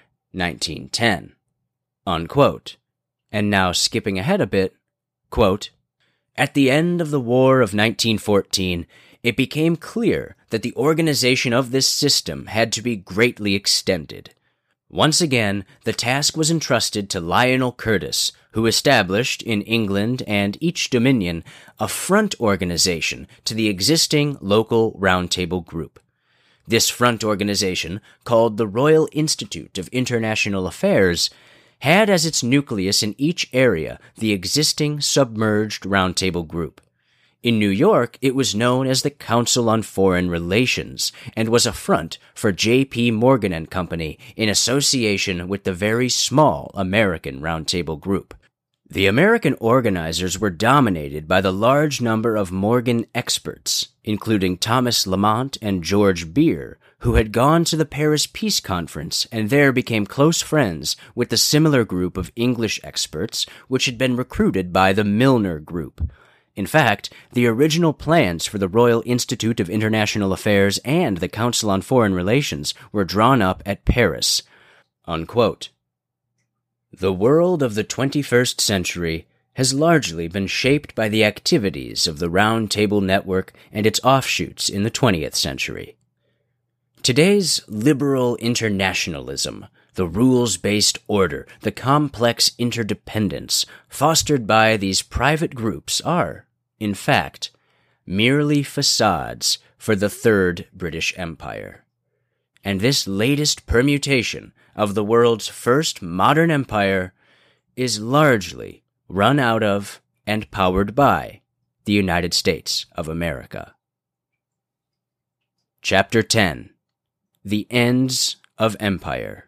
1910. Unquote. And now skipping ahead a bit, quote, "At the end of the War of 1914, it became clear that the organization of this system had to be greatly extended. Once again, the task was entrusted to Lionel Curtis, who established in England and each dominion a front organization to the existing local roundtable group. This front organization, called the Royal Institute of International Affairs, had as its nucleus in each area the existing submerged roundtable group. In New York, it was known as the Council on Foreign Relations, and was a front for J.P. Morgan and Company in association with the very small American Roundtable Group. The American organizers were dominated by the large number of Morgan experts, including Thomas Lamont and George Beer, who had gone to the Paris Peace Conference and there became close friends with the similar group of English experts which had been recruited by the Milner Group. In fact, the original plans for the Royal Institute of International Affairs and the Council on Foreign Relations were drawn up at Paris." Unquote. The world of the 21st century has largely been shaped by the activities of the Round Table Network and its offshoots in the 20th century. Today's liberal internationalism, the rules-based order, the complex interdependence fostered by these private groups are, in fact, merely facades for the Third British Empire. And this latest permutation of the world's first modern empire is largely run out of and powered by the United States of America. Chapter 10. The Ends of Empire.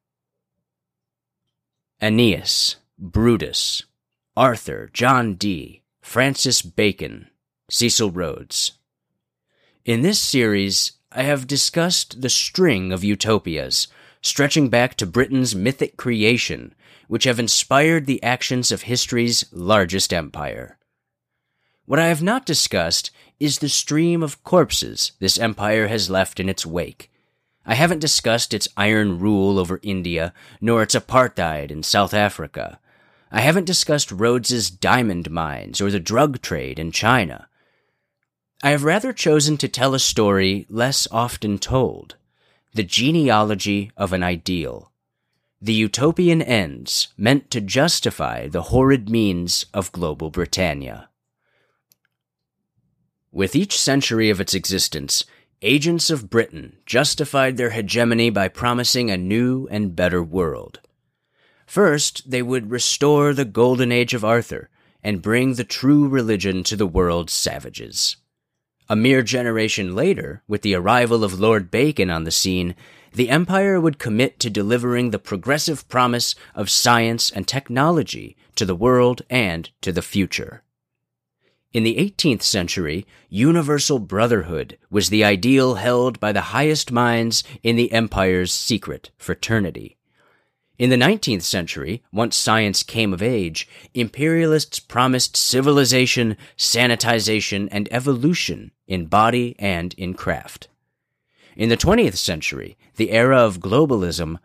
Aeneas, Brutus, Arthur, John Dee, Francis Bacon, Cecil Rhodes. In this series, I have discussed the string of utopias, stretching back to Britain's mythic creation, which have inspired the actions of history's largest empire. What I have not discussed is the stream of corpses this empire has left in its wake. I haven't discussed its iron rule over India, nor its apartheid in South Africa. I haven't discussed Rhodes's diamond mines or the drug trade in China. I have rather chosen to tell a story less often told, the genealogy of an ideal, the utopian ends meant to justify the horrid means of global Britannia. With each century of its existence, agents of Britain justified their hegemony by promising a new and better world. First, they would restore the golden age of Arthur and bring the true religion to the world's savages. A mere generation later, with the arrival of Lord Bacon on the scene, the empire would commit to delivering the progressive promise of science and technology to the world and to the future. In the 18th century, universal brotherhood was the ideal held by the highest minds in the empire's secret fraternity. In the 19th century, once science came of age, imperialists promised civilization, sanitization, and evolution in body and in craft. In the 20th century, the era of globalism,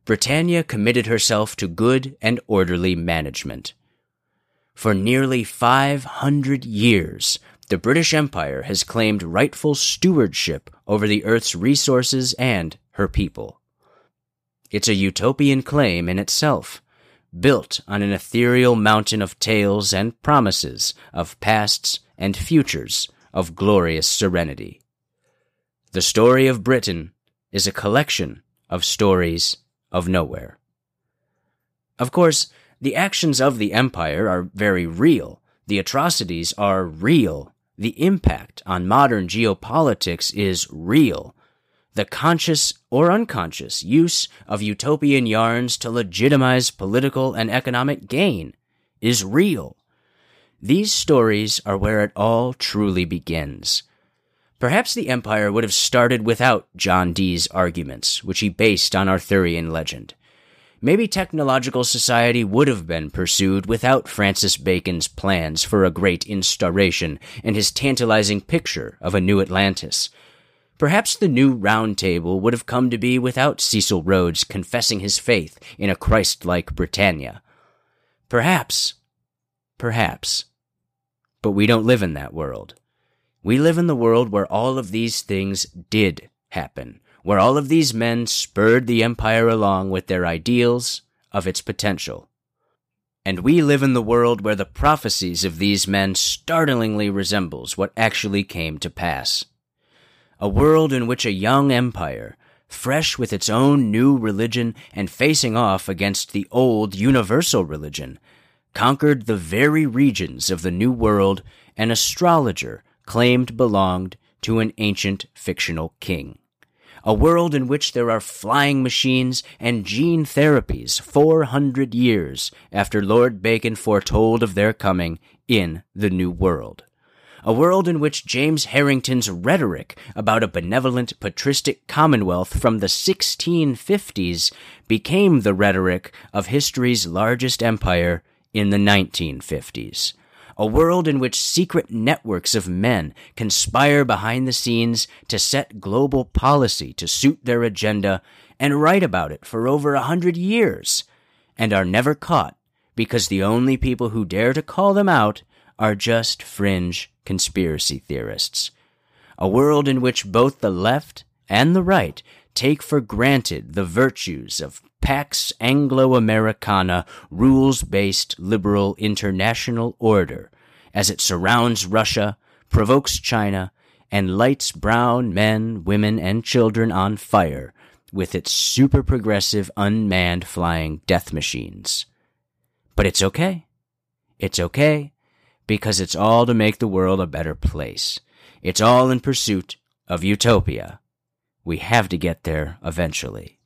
Britannia committed herself to good and orderly management. For nearly 500 years, the British Empire has claimed rightful stewardship over the Earth's resources and her people. It's a utopian claim in itself, built on an ethereal mountain of tales and promises of pasts and futures of glorious serenity. The story of Britain is a collection of stories of nowhere. Of course, the actions of the empire are very real. The atrocities are real. The impact on modern geopolitics is real. The conscious or unconscious use of utopian yarns to legitimize political and economic gain is real. These stories are where it all truly begins. Perhaps the empire would have started without John Dee's arguments, which he based on Arthurian legend. Maybe technological society would have been pursued without Francis Bacon's plans for a great instauration and his tantalizing picture of a new Atlantis. Perhaps the new Round Table would have come to be without Cecil Rhodes confessing his faith in a Christ-like Britannia. Perhaps. But we don't live in that world. We live in the world where all of these things did happen, where all of these men spurred the empire along with their ideals of its potential. And we live in the world where the prophecies of these men startlingly resembles what actually came to pass. A world in which a young empire, fresh with its own new religion and facing off against the old universal religion, conquered the very regions of the New World an astrologer claimed belonged to an ancient fictional king. A world in which there are flying machines and gene therapies 400 years after Lord Bacon foretold of their coming in the New World. A world in which James Harrington's rhetoric about a benevolent patristic commonwealth from the 1650s became the rhetoric of history's largest empire in the 1950s. A world in which secret networks of men conspire behind the scenes to set global policy to suit their agenda and write about it for over 100 years, and are never caught because the only people who dare to call them out are just fringe conspiracy theorists. A world in which both the left and the right take for granted the virtues of Pax Anglo-Americana rules-based liberal international order as it surrounds Russia, provokes China, and lights brown men, women, and children on fire with its super-progressive unmanned flying death machines. But it's okay. It's okay, because it's all to make the world a better place. It's all in pursuit of utopia. We have to get there eventually.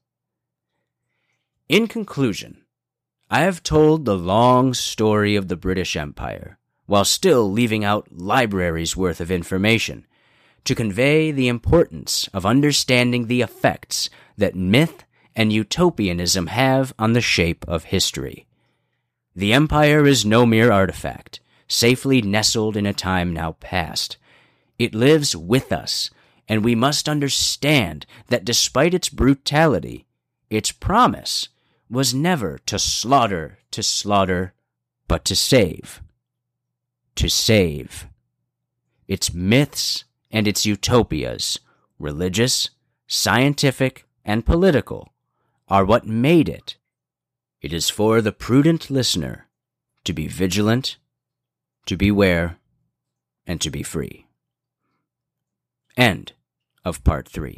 In conclusion, I have told the long story of the British Empire, while still leaving out libraries' worth of information, to convey the importance of understanding the effects that myth and utopianism have on the shape of history. The empire is no mere artifact, safely nestled in a time now past. It lives with us, and we must understand that despite its brutality, its promise was never to slaughter, but to save. To save. Its myths and its utopias, religious, scientific, and political, are what made it. It is for the prudent listener to be vigilant, to beware, and to be free. End of Part 3.